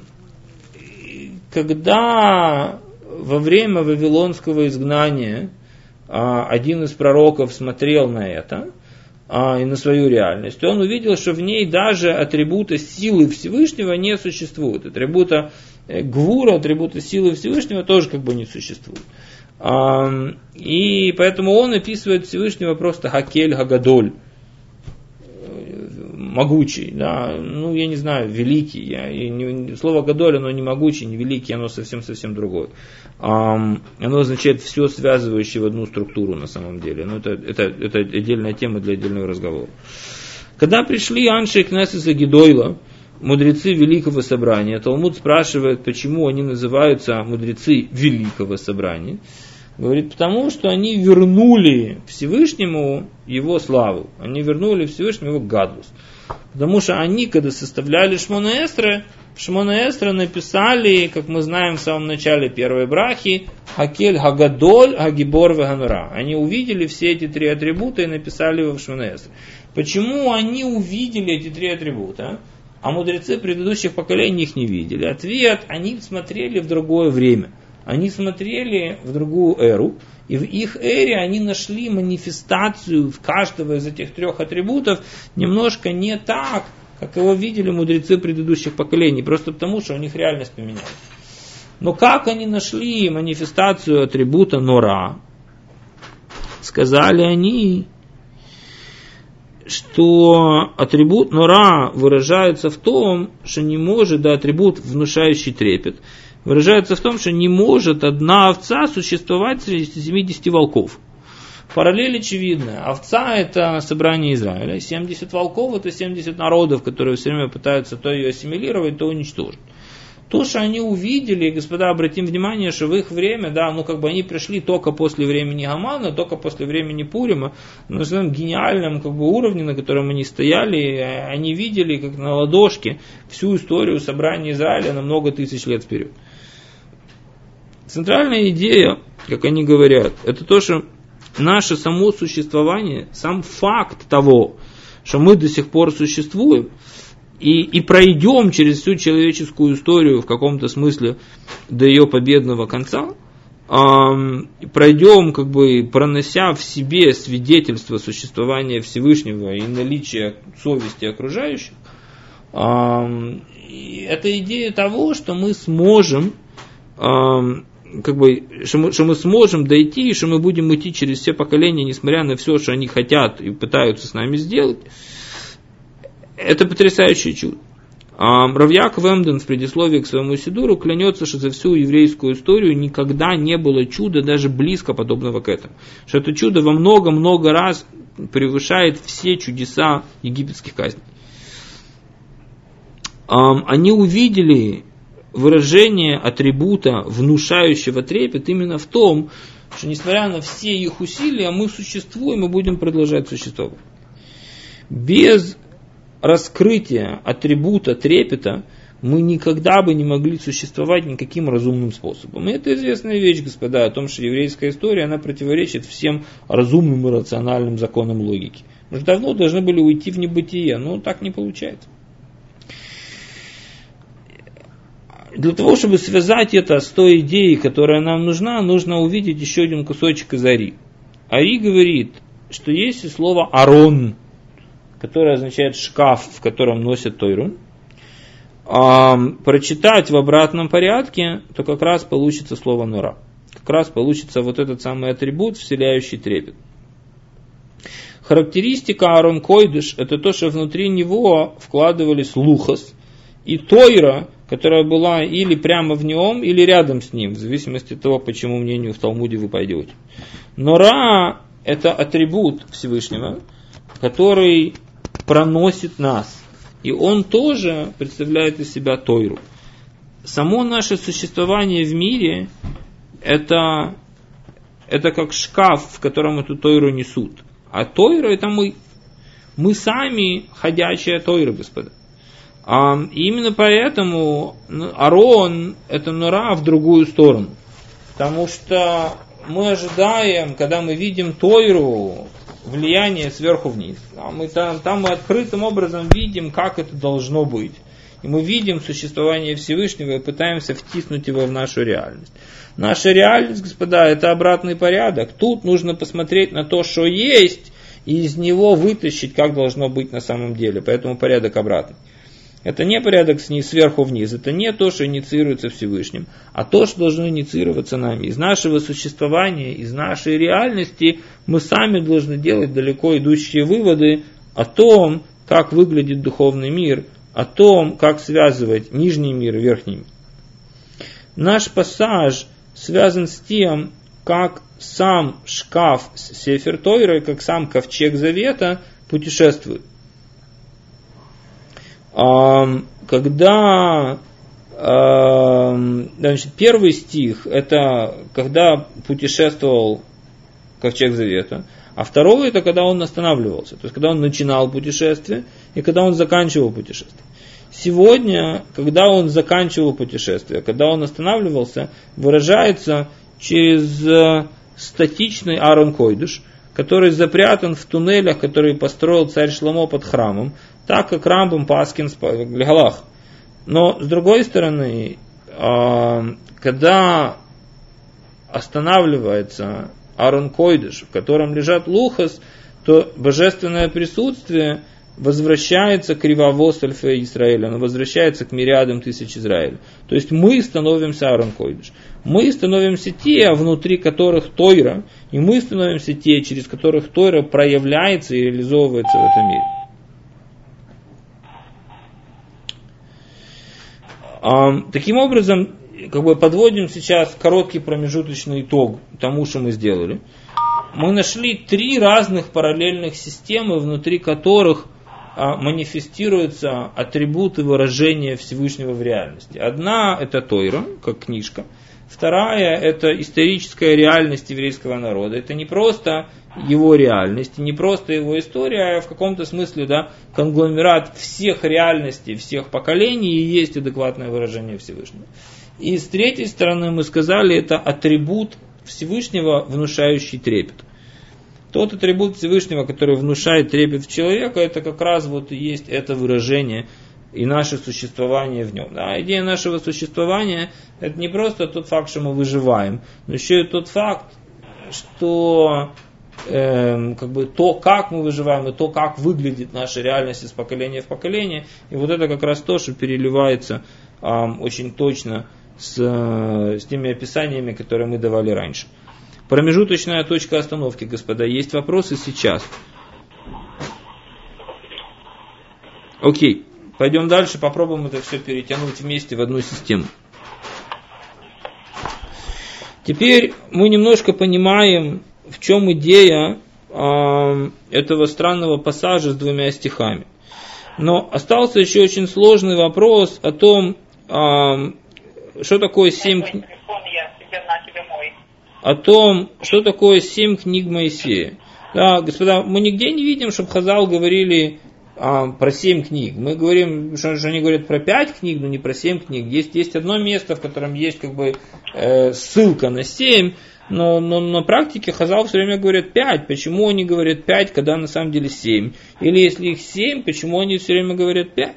когда во время вавилонского изгнания один из пророков смотрел на это и на свою реальность, он увидел, что в ней даже атрибута силы Всевышнего не существует. Атрибута гвура, атрибута силы Всевышнего тоже как бы не существует. И поэтому он описывает Всевышнего просто Хакель Хагадоль, могучий, да, ну я не знаю, великий. Я, и не, слово Гадоль, оно не могучий, не великий, оно совсем-совсем другое. Um, оно означает все связывающее в одну структуру на самом деле. Но это, это, это отдельная тема для отдельного разговора. Когда пришли Аншей Кнессеса Гидойла, мудрецы Великого Собрания, Талмуд спрашивает, почему они называются мудрецы Великого Собрания. Говорит, потому что они вернули Всевышнему его славу. Они вернули Всевышнему его гадлус. Потому что они, когда составляли Шмона Эсре, в Шмона Эсре написали, как мы знаем в самом начале первой брахи, Хакель, Хагадоль, Хагибор, Ваганура. Они увидели все эти три атрибута и написали его в Шмона Эсре. Почему они увидели эти три атрибута, а мудрецы предыдущих поколений их не видели? Ответ, они смотрели в другое время. Они смотрели в другую эру, и в их эре они нашли манифестацию в каждого из этих трех атрибутов немножко не так, как его видели мудрецы предыдущих поколений, просто потому, что у них реальность поменялась. Но как они нашли манифестацию атрибута нора? Сказали они, что атрибут нора выражается в том, что не может, да, атрибут внушающий трепет, выражается в том, что не может одна овца существовать среди семидесяти волков. Параллель очевидная. Овца – это собрание Израиля. семьдесят волков – это семьдесят народов, которые все время пытаются то ее ассимилировать, то уничтожить. То, что они увидели, господа, обратим внимание, что в их время, да, ну как бы они пришли только после времени Гамана, только после времени Пурима, на своем гениальном как бы уровне, на котором они стояли, они видели, как на ладошке, всю историю собрания Израиля на много тысяч лет вперед. Центральная идея, как они говорят, это то, что наше само существование, сам факт того, что мы до сих пор существуем, и, и пройдем через всю человеческую историю в каком-то смысле до ее победного конца, эм, пройдем, как бы пронося в себе свидетельство существования Всевышнего и наличия совести окружающих, эм, это идея того, что мы сможем, эм, как бы, что мы, что мы сможем дойти, и что мы будем идти через все поколения, несмотря на все, что они хотят и пытаются с нами сделать. Это потрясающее чудо. Рав Яаков Эмден в предисловии к своему Сидуру клянется, что за всю еврейскую историю никогда не было чуда даже близко подобного к этому. Что это чудо во много-много раз превышает все чудеса египетских казней. Они увидели выражение атрибута, внушающего трепет, именно в том, что несмотря на все их усилия, мы существуем и будем продолжать существовать. Без раскрытия атрибута трепета мы никогда бы не могли существовать никаким разумным способом. И это известная вещь, господа, о том, что еврейская история, она противоречит всем разумным и рациональным законам логики. Мы же давно должны были уйти в небытие, но так не получается. Для того, чтобы связать это с той идеей, которая нам нужна, нужно увидеть еще один кусочек из Ари. Ари говорит, что есть слово «арон», которое означает шкаф, в котором носят Тойру, а, прочитать в обратном порядке, то как раз получится слово «нора». Как раз получится вот этот самый атрибут, вселяющий трепет. Характеристика Арон Койдыш – это то, что внутри него вкладывались лухас и Тойра, которая была или прямо в нем, или рядом с ним, в зависимости от того, по чему мнению в Талмуде вы пойдете. Нора – это атрибут Всевышнего, который проносит нас. И он тоже представляет из себя Тойру. Само наше существование в мире это, это как шкаф, в котором эту Тойру несут. А Тойра это мы. Мы сами ходячая Тойра, господа. А, и именно поэтому Арон это нора в другую сторону. Потому что мы ожидаем, когда мы видим Тойру, влияние сверху вниз. Там мы, там, там мы открытым образом видим, как это должно быть. И мы видим существование Всевышнего и пытаемся втиснуть его в нашу реальность. Наша реальность, господа, это обратный порядок. Тут нужно посмотреть на то, что есть, и из него вытащить, как должно быть на самом деле. Поэтому порядок обратный. Это не порядок сверху вниз, это не то, что инициируется Всевышним, а то, что должно инициироваться нами. Из нашего существования, из нашей реальности мы сами должны делать далеко идущие выводы о том, как выглядит духовный мир, о том, как связывать нижний мир и верхний мир. Наш пассаж связан с тем, как сам шкаф с Сефер Тойрой, как сам ковчег Завета путешествует. Когда значит, первый стих это когда путешествовал ковчег Завета, а второй это когда он останавливался, то есть когда он начинал путешествие и когда он заканчивал путешествие. Сегодня, когда он заканчивал путешествие, когда он останавливался, выражается через статичный Арон Койдыш, который запрятан в туннелях, которые построил царь Шломо под храмом, так как Рамбам Паскин в Галах. Но с другой стороны, когда останавливается Арон Койдыш, в котором лежат лухас, то божественное присутствие возвращается к Ривавос Альфе Израиля, оно возвращается к мириадам тысяч Израиля. То есть мы становимся Арон Койдыш. Мы становимся те, внутри которых Тойра, и мы становимся те, через которых Тойра проявляется и реализовывается в этом мире. Таким образом, как бы подводим сейчас короткий промежуточный итог тому, что мы сделали. Мы нашли три разных параллельных системы, внутри которых манифестируются атрибуты выражения Всевышнего в реальности. Одна это Тойра, как книжка. Вторая это историческая реальность еврейского народа. Это не просто его реальность, не просто его история, а в каком-то смысле да, конгломерат всех реальностей, всех поколений и есть адекватное выражение Всевышнего. И с третьей стороны мы сказали, это атрибут Всевышнего, внушающий трепет. Тот атрибут Всевышнего, который внушает трепет в человека, это как раз вот и есть это выражение и наше существование в нем. Да, идея нашего существования – это не просто тот факт, что мы выживаем, но еще и тот факт, что э, как бы то, как мы выживаем, и то, как выглядит наша реальность из поколения в поколение, и вот это как раз то, что переливается э, очень точно с, э, с теми описаниями, которые мы давали раньше. Промежуточная точка остановки, господа. Есть вопросы сейчас? Окей. Пойдем дальше, попробуем это все перетянуть вместе в одну систему. Теперь мы немножко понимаем, в чем идея э, этого странного пассажа с двумя стихами. Но остался еще очень сложный вопрос о том, э, что такое семь книг. О том, что такое семь книг Моисея. Да, господа, мы нигде не видим, чтобы Хазал говорили а, про семь книг. Мы говорим, что, что они говорят про пять книг, но не про семь книг. Есть, есть одно место, в котором есть как бы э, ссылка на семь, но, но на практике Хазал все время говорят пять. Почему они говорят пять, когда на самом деле семь? Или если их семь, почему они все время говорят пять?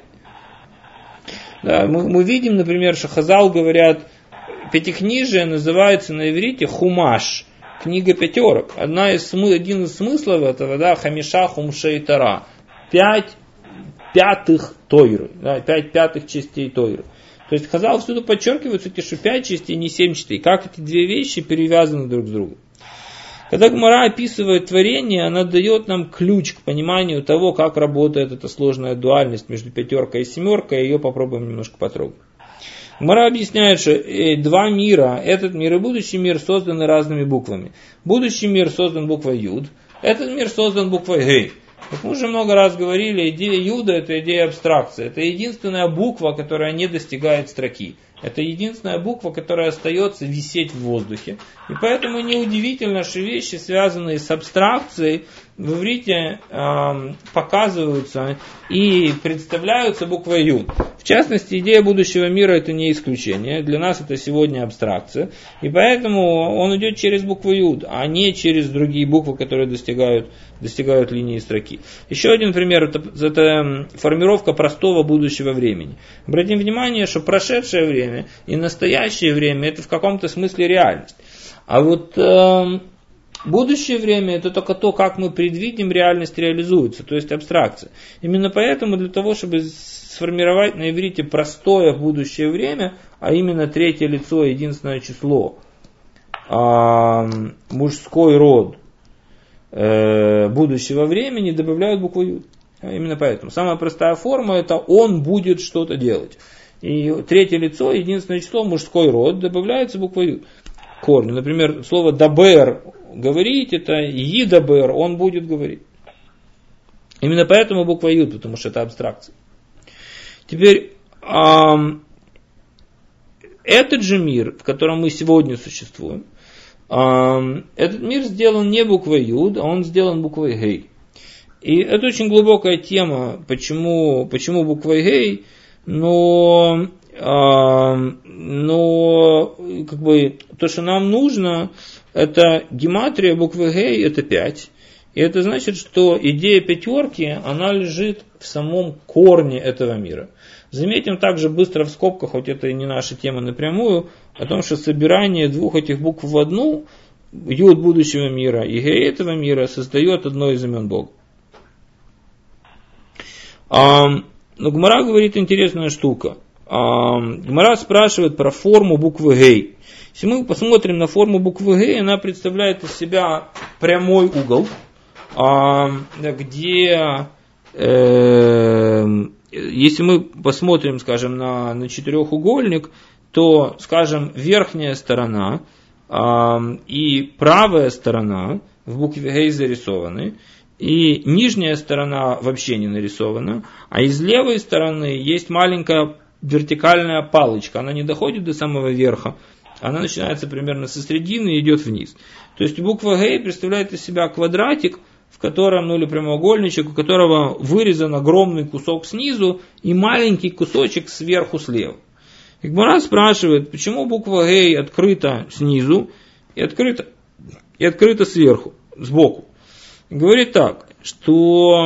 Да, мы, мы видим, например, что Хазал говорят, пятикнижие называется на иврите хумаш, книга пятерок. Одна из, один из смыслов этого, да, хамиша хумшей тара. Пять пятых тойры, да, пять пятых частей тойры. То есть Хазал всюду подчеркивает, что пять частей, не семь частей. Как эти две вещи перевязаны друг с другом. Когда Гемара описывает творение, она дает нам ключ к пониманию того, как работает эта сложная дуальность между пятеркой и семеркой. Ее попробуем немножко потрогать. Гемара объясняет, что два мира, этот мир и будущий мир, созданы разными буквами. Будущий мир создан буквой Юд, этот мир создан буквой Гей. Как мы уже много раз говорили, идея Юда – это идея абстракции. Это единственная буква, которая не достигает строки. Это единственная буква, которая остается висеть в воздухе. И поэтому неудивительно, что вещи, связанные с абстракцией, в иврите э, показываются и представляются буквой Юд. В частности, идея будущего мира – это не исключение. Для нас это сегодня абстракция. И поэтому он идет через букву Юд, а не через другие буквы, которые достигают, достигают линии строки. Еще один пример – это, это формировка простого будущего времени. Обратим внимание, что прошедшее время и настоящее время – это в каком-то смысле реальность. А вот э, будущее время – это только то, как мы предвидим, реальность реализуется, то есть абстракция. Именно поэтому для того, чтобы сформировать на иврите простое будущее время, а именно третье лицо, единственное число, э, мужской род э, будущего времени, добавляют букву Юд. Именно поэтому. Самая простая форма – это он будет что-то делать. И третье лицо, единственное число, мужской род, добавляется буквой Юд. Корню. Например, слово «дабер» говорить, это «идабер», он будет говорить. Именно поэтому буква Юд, потому что это абстракция. Теперь, эм, этот же мир, в котором мы сегодня существуем, эм, этот мир сделан не буквой Юд, а он сделан буквой Гей. И это очень глубокая тема, почему, почему буквой Гей, но... Но как бы, то, что нам нужно, это гематрия буквы Гей, это пять. И это значит, что идея пятерки, она лежит в самом корне этого мира. Заметим также быстро в скобках, хоть это и не наша тема напрямую, о том, что собирание двух этих букв в одну, Юд будущего мира и Гей этого мира, создает одно из имен Бога. Но Гемара говорит интересная штука. Гемара спрашивает про форму буквы Гей. Если мы посмотрим на форму буквы Гей, она представляет из себя прямой угол, где, если мы посмотрим, скажем, на, на четырехугольник, то, скажем, верхняя сторона и правая сторона в букве Гей зарисованы, и нижняя сторона вообще не нарисована, а из левой стороны есть маленькая вертикальная палочка, она не доходит до самого верха, она начинается примерно со середины и идет вниз. То есть буква Гей представляет из себя квадратик, в котором, ну или прямоугольничек, у которого вырезан огромный кусок снизу и маленький кусочек сверху слева. И Гемара спрашивает, почему буква Гей открыта снизу и открыта, и открыта сверху, сбоку. И говорит так, что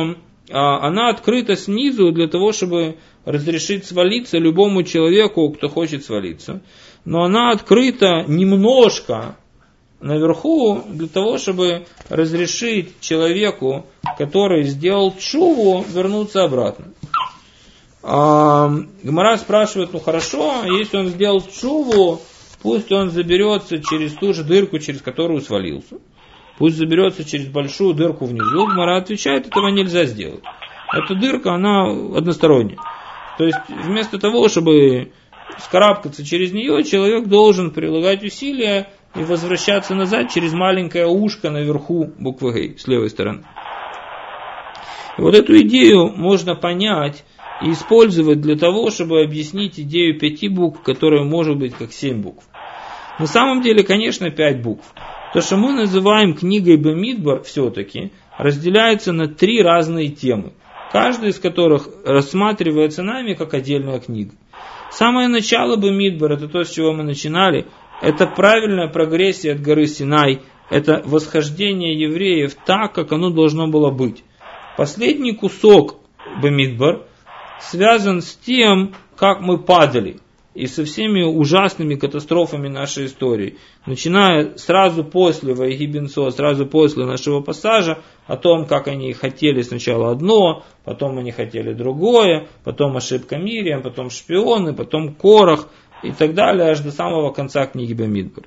она открыта снизу для того, чтобы разрешить свалиться любому человеку, кто хочет свалиться. Но она открыта немножко наверху для того, чтобы разрешить человеку, который сделал тшуву, вернуться обратно. А, Гемара спрашивает, ну хорошо, если он сделал тшуву, пусть он заберется через ту же дырку, через которую свалился. Пусть заберется через большую дырку внизу. Гемара отвечает, этого нельзя сделать. Эта дырка, она односторонняя. То есть вместо того, чтобы скарабкаться через нее, человек должен прилагать усилия и возвращаться назад через маленькое ушко наверху буквы Гей, с левой стороны. И вот эту идею можно понять и использовать для того, чтобы объяснить идею пяти букв, которая может быть как семь букв. На самом деле, конечно, пять букв. То, что мы называем книгой Бамидбар, все-таки разделяется на три разные темы, каждая из которых рассматривается нами как отдельная книга. Самое начало Бамидбар, это то, с чего мы начинали, это правильная прогрессия от горы Синай, это восхождение евреев так, как оно должно было быть. Последний кусок Бамидбар связан с тем, как мы падали, и со всеми ужасными катастрофами нашей истории. Начиная сразу после Ваиги Бенцо, сразу после нашего пассажа, о том, как они хотели сначала одно, потом они хотели другое, потом ошибка Мириам, потом шпионы, потом Корах и так далее, аж до самого конца книги Бамидбар.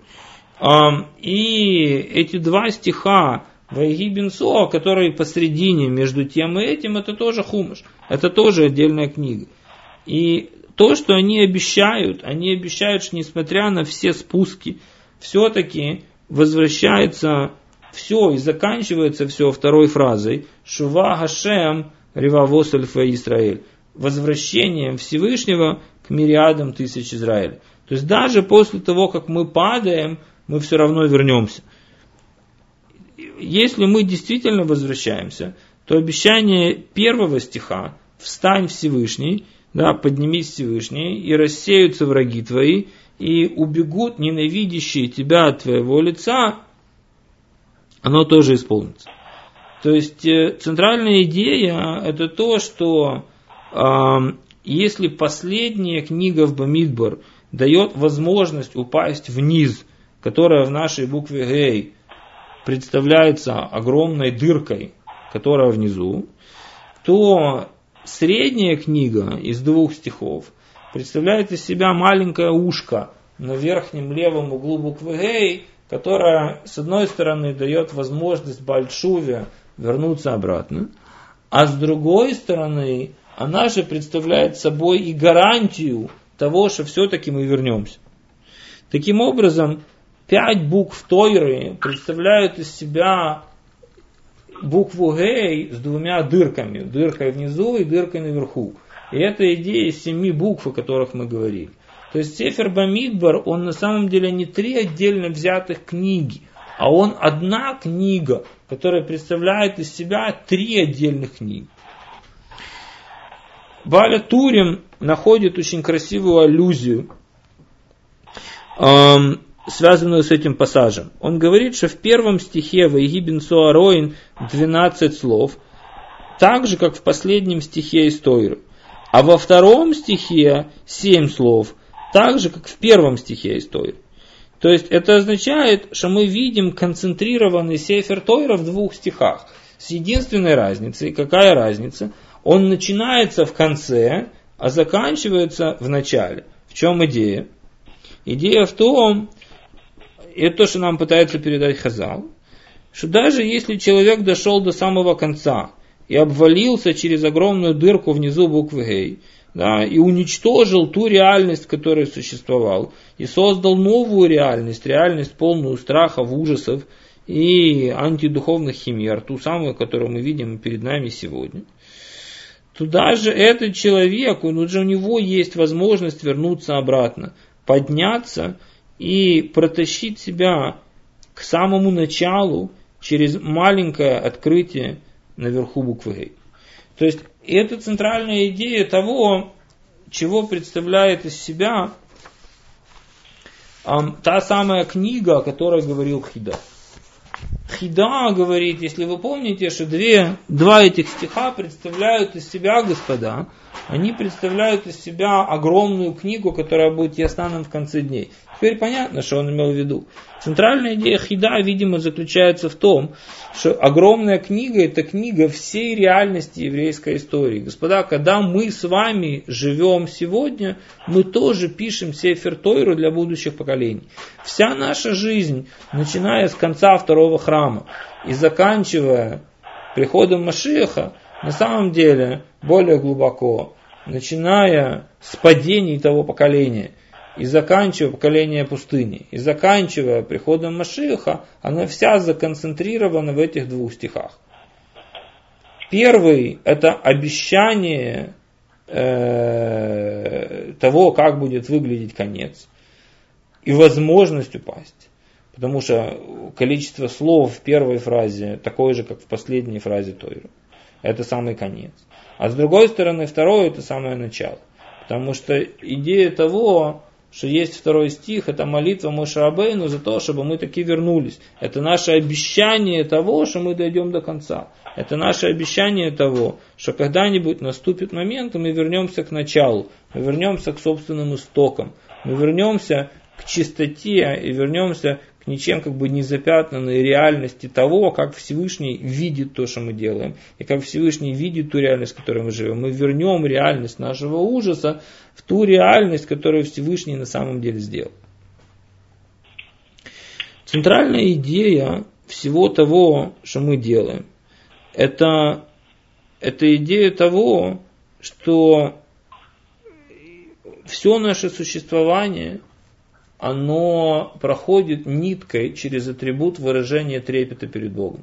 И эти два стиха Ваиги Бенцо, которые посредине между тем и этим, это тоже хумаш, это тоже отдельная книга. И то, что они обещают, они обещают, что несмотря на все спуски, все-таки возвращается все и заканчивается все второй фразой «Шува Гашем Ревавос Альфа Исраэль», возвращением Всевышнего к мириадам тысяч Израиля. То есть даже после того, как мы падаем, мы все равно вернемся. Если мы действительно возвращаемся, то обещание первого стиха «Встань, Всевышний», да, поднимись, Всевышний, и рассеются враги твои, и убегут ненавидящие тебя от твоего лица, оно тоже исполнится. То есть центральная идея это то, что э, если последняя книга в Бамидбар дает возможность упасть вниз, которая в нашей букве Гей представляется огромной дыркой, которая внизу, то средняя книга из двух стихов представляет из себя маленькое ушко на верхнем левом углу буквы Гей, которая с одной стороны дает возможность Бааль-Тшуве вернуться обратно, а с другой стороны она же представляет собой и гарантию того, что все-таки мы вернемся. Таким образом, пять букв Тойры представляют из себя букву Гей с двумя дырками, дыркой внизу и дыркой наверху. И это идея семи букв, о которых мы говорили. То есть Сефер Бамидбар, он на самом деле не три отдельно взятых книги, а он одна книга, которая представляет из себя три отдельных книги. Бааля Турим находит очень красивую аллюзию, эм, связанную с этим пассажем. Он говорит, что в первом стихе Ваиги Бенцо Ароин двенадцать слов, так же, как в последнем стихе из Тойры. А во втором стихе семь слов, так же, как в первом стихе из Тойры. То есть это означает, что мы видим концентрированный Сефер Тойра в двух стихах. С единственной разницей. Какая разница? Он начинается в конце, а заканчивается в начале. В чем идея? Идея в том, и это то, что нам пытается передать Хазал, что даже если человек дошел до самого конца и обвалился через огромную дырку внизу буквы Гей, да, и уничтожил ту реальность, которая существовала, и создал новую реальность, реальность полную страхов, ужасов и антидуховных химер, ту самую, которую мы видим перед нами сегодня, то даже этот человек, он, уже у него есть возможность вернуться обратно, подняться и протащить себя к самому началу через маленькое открытие наверху буквы Гей. То есть это центральная идея того, чего представляет из себя эм, та самая книга, о которой говорил Хида. Хида говорит, если вы помните, что две, два этих стиха представляют из себя, господа, они представляют из себя огромную книгу, которая будет ясна нам в конце дней. Теперь понятно, что он имел в виду. Центральная идея Хида, видимо, заключается в том, что огромная книга – это книга всей реальности еврейской истории. Господа, когда мы с вами живем сегодня, мы тоже пишем Сефер Тойру для будущих поколений. Вся наша жизнь, начиная с конца второго храма и заканчивая приходом Машиаха, на самом деле более глубоко, начиная с падений того поколения и заканчивая поколение пустыни, и заканчивая приходом Машиаха, она вся законцентрирована в этих двух стихах. Первый – это обещание э, того, как будет выглядеть конец, и возможность упасть. Потому что количество слов в первой фразе такое же, как в последней фразе Тойры. Это самый конец. А с другой стороны, второе – это самое начало. Потому что идея того, что есть второй стих, это молитва Моше Рабейну за то, чтобы мы таки вернулись. Это наше обещание того, что мы дойдем до конца. Это наше обещание того, что когда-нибудь наступит момент, и мы вернемся к началу, мы вернемся к собственным истокам, мы вернемся к чистоте и вернемся к ничем как бы не запятнанной реальности того, как Всевышний видит то, что мы делаем, и как Всевышний видит ту реальность, в которой мы живем. Мы вернем реальность нашего ужаса в ту реальность, которую Всевышний на самом деле сделал. Центральная идея всего того, что мы делаем, это, это идея того, что все наше существование, оно проходит ниткой через атрибут выражения трепета перед Богом.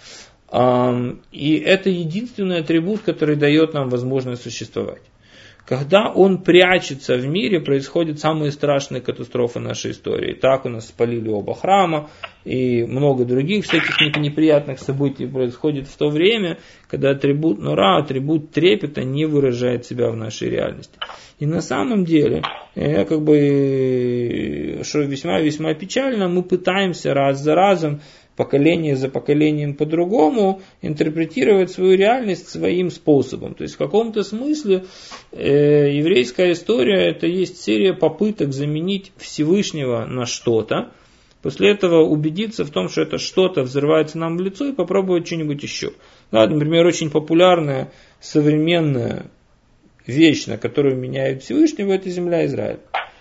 И это единственный атрибут, который дает нам возможность существовать. Когда он прячется в мире, происходят самые страшные катастрофы нашей истории. Так у нас спалили оба храма, и много других всяких неприятных событий происходит в то время, когда атрибут нора, атрибут трепета не выражает себя в нашей реальности. И на самом деле, как бы, что весьма-весьма печально, мы пытаемся раз за разом, поколение за поколением по-другому интерпретировать свою реальность своим способом. То есть в каком-то смысле э, еврейская история это есть серия попыток заменить Всевышнего на что-то, после этого убедиться в том, что это что-то взрывается нам в лицо и попробовать что-нибудь еще. Да, например, очень популярная современная вещь, на которую меняет Всевышнего, это земля Израиля.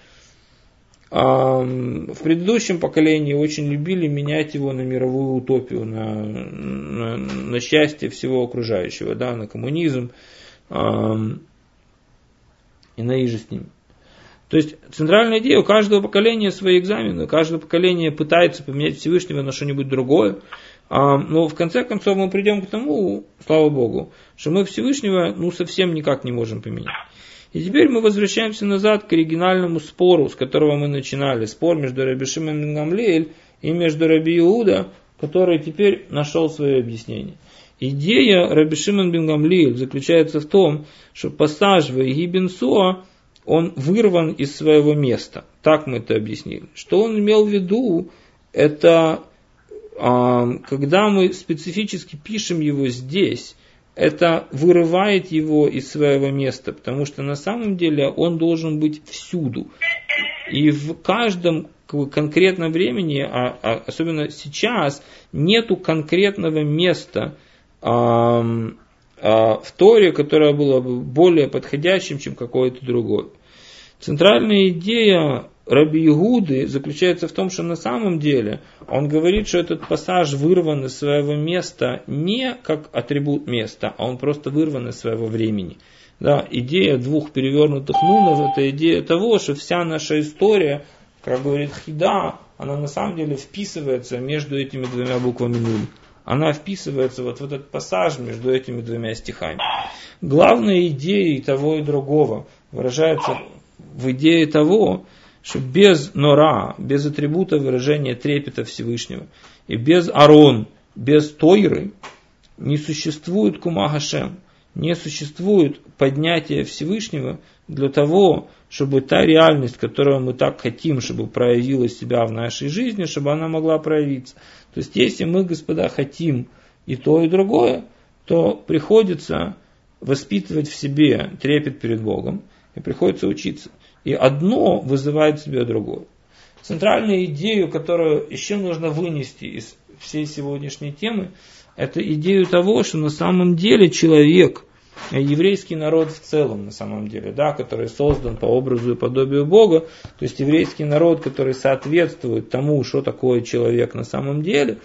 В предыдущем поколении очень любили менять его на мировую утопию, на, на, на счастье всего окружающего, да, на коммунизм и на иже с ним. То есть центральная идея, у каждого поколения свои экзамены, каждое поколение пытается поменять Всевышнего на что-нибудь другое, но в конце концов мы придем к тому, слава Богу, что мы Всевышнего ну, совсем никак не можем поменять. И теперь мы возвращаемся назад к оригинальному спору, с которого мы начинали. Спор между Раби Шимон бен Гамлиэль и между Раби Иуда, который теперь нашел свое объяснение. Идея Раби Шимон бен Гамлиэль заключается в том, что пассаж Ваиги бен Суа, он вырван из своего места. Так мы это объяснили. Что он имел в виду, это когда мы специфически пишем его здесь, это вырывает его из своего места, потому что на самом деле он должен быть всюду. И в каждом конкретном времени, а, а особенно сейчас, нету конкретного места а, а, в Торе, которое было бы более подходящим, чем какое-то другое. Центральная идея Раби Игуды заключается в том, что на самом деле он говорит, что этот пассаж вырван из своего места не как атрибут места, а он просто вырван из своего времени. Да, идея двух перевернутых нунов – это идея того, что вся наша история, как говорит Хида, она на самом деле вписывается между этими двумя буквами нун. Она вписывается вот в этот пассаж между этими двумя стихами. Главная идея и того и другого выражается в идее того, что без нора, без атрибута выражения трепета Всевышнего, и без арон, без тойры, не существует кума Хашем, не существует поднятия Всевышнего для того, чтобы та реальность, которую мы так хотим, чтобы проявила себя в нашей жизни, чтобы она могла проявиться. То есть, если мы, господа, хотим и то, и другое, то приходится воспитывать в себе трепет перед Богом, и приходится учиться. И одно вызывает в себе другое. Центральную идею, которую еще нужно вынести из всей сегодняшней темы, это идею того, что на самом деле человек, еврейский народ в целом на самом деле, да, который создан по образу и подобию Бога, то есть еврейский народ, который соответствует тому, что такое человек на самом деле,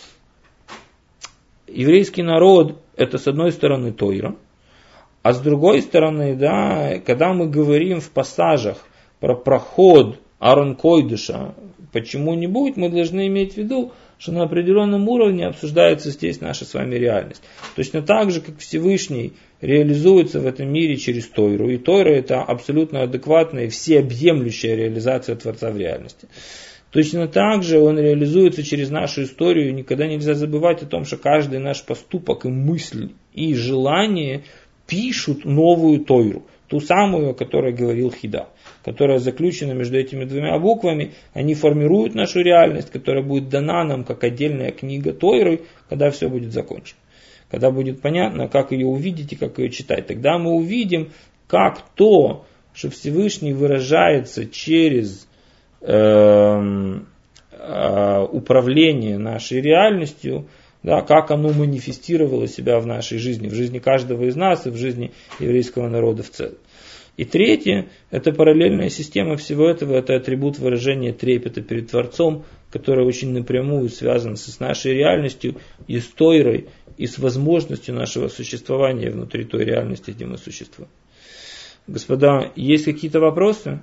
еврейский народ это с одной стороны Тойра, а с другой стороны, да, когда мы говорим в пассажах про проход Арон Койдыша почему-нибудь, мы должны иметь в виду, что на определенном уровне обсуждается здесь наша с вами реальность. Точно так же, как Всевышний реализуется в этом мире через Тойру. И Тойра это абсолютно адекватная и всеобъемлющая реализация Творца в реальности. Точно так же он реализуется через нашу историю. Никогда нельзя забывать о том, что каждый наш поступок и мысль и желание пишут новую Тойру. Ту самую, о которой говорил Хида, которая заключена между этими двумя буквами. Они формируют нашу реальность, которая будет дана нам как отдельная книга Тойры, когда все будет закончено. Когда будет понятно, как ее увидеть и как ее читать. Тогда мы увидим, как то, что Всевышний выражается через э, э, управление нашей реальностью, да, как оно манифестировало себя в нашей жизни, в жизни каждого из нас и в жизни еврейского народа в целом. И третье, это параллельная система всего этого, это атрибут выражения трепета перед Творцом, который очень напрямую связан с нашей реальностью и с Тойрой, и с возможностью нашего существования внутри той реальности, где мы существуем. Господа, есть какие-то вопросы?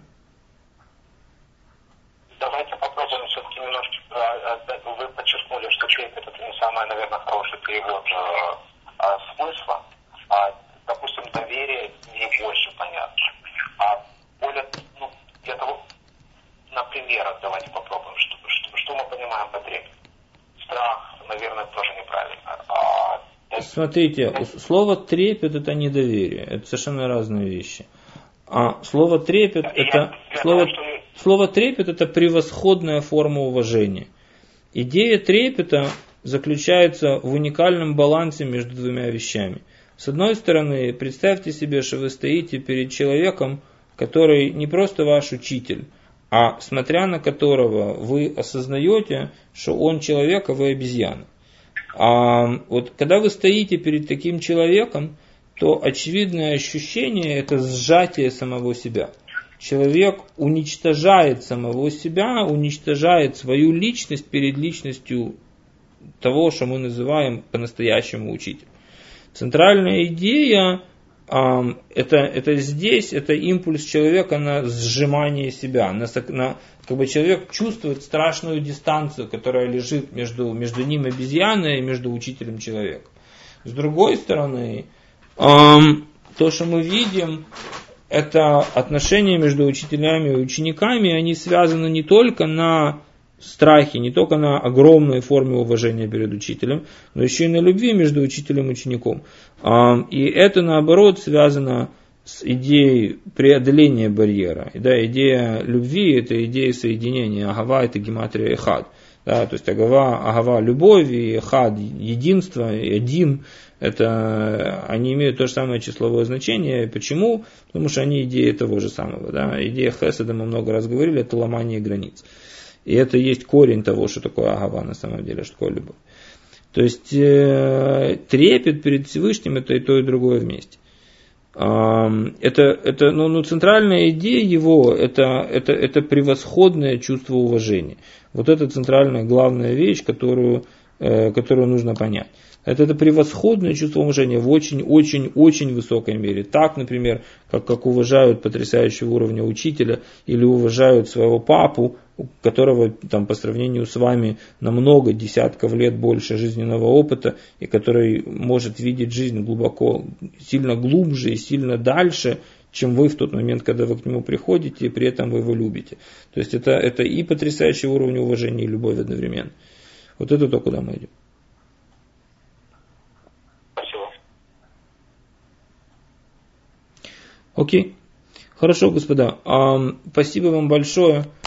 Давайте попробуем все-таки немножко. Вы подчеркнули, что трепет это не самый, наверное, хороший перевод а, смысла. А, допустим, доверие не больше понятно. А более, ну, для того, на примерах давайте попробуем, что, что, что мы понимаем под трепетом. Страх, наверное, тоже неправильно. А, Смотрите, слово трепет это не доверие, это совершенно разные вещи. А слово трепет я, это я слово, думаю, что... слово трепет это превосходная форма уважения. Идея трепета заключается в уникальном балансе между двумя вещами. С одной стороны, представьте себе, что вы стоите перед человеком, который не просто ваш учитель, а смотря на которого вы осознаете, что он человек, а вы обезьяна. А вот когда вы стоите перед таким человеком, то очевидное ощущение это сжатие самого себя. Человек уничтожает самого себя, уничтожает свою личность перед личностью того, что мы называем по-настоящему учителем. Центральная идея э, это, это здесь, это импульс человека на сжимание себя. На, на, как бы человек чувствует страшную дистанцию, которая лежит между, между ним обезьяной и между учителем человека. С другой стороны, э, то, что мы видим, это отношения между учителями и учениками, они связаны не только на страхе, не только на огромной форме уважения перед учителем, но еще и на любви между учителем и учеником. И это, наоборот, связано с идеей преодоления барьера. Да, идея любви – это идея соединения. Агава – это гематрия эхад. Да, то есть агава, агава – любовь, и эхад – единство, и один – это они имеют то же самое числовое значение. Почему? Потому что они идеи того же самого. Да. Идея хеседа, мы много раз говорили, это ломание границ. И это есть корень того, что такое агава на самом деле, что такое любовь. То есть э, трепет перед Всевышним это и то, и другое вместе. Э, это это ну, ну, центральная идея его это, это, это превосходное чувство уважения. Вот это центральная главная вещь, которую, э, которую нужно понять. Это, это превосходное чувство уважения в очень-очень-очень высокой мере. Так, например, как, как уважают потрясающего уровня учителя или уважают своего папу, у которого там, по сравнению с вами намного десятков лет больше жизненного опыта и который может видеть жизнь глубоко, сильно глубже и сильно дальше, чем вы в тот момент, когда вы к нему приходите, и при этом вы его любите. То есть это, это и потрясающий уровень уважения и любовь одновременно. Вот это то, куда мы идем. Окей. Хорошо, господа. А, спасибо вам большое.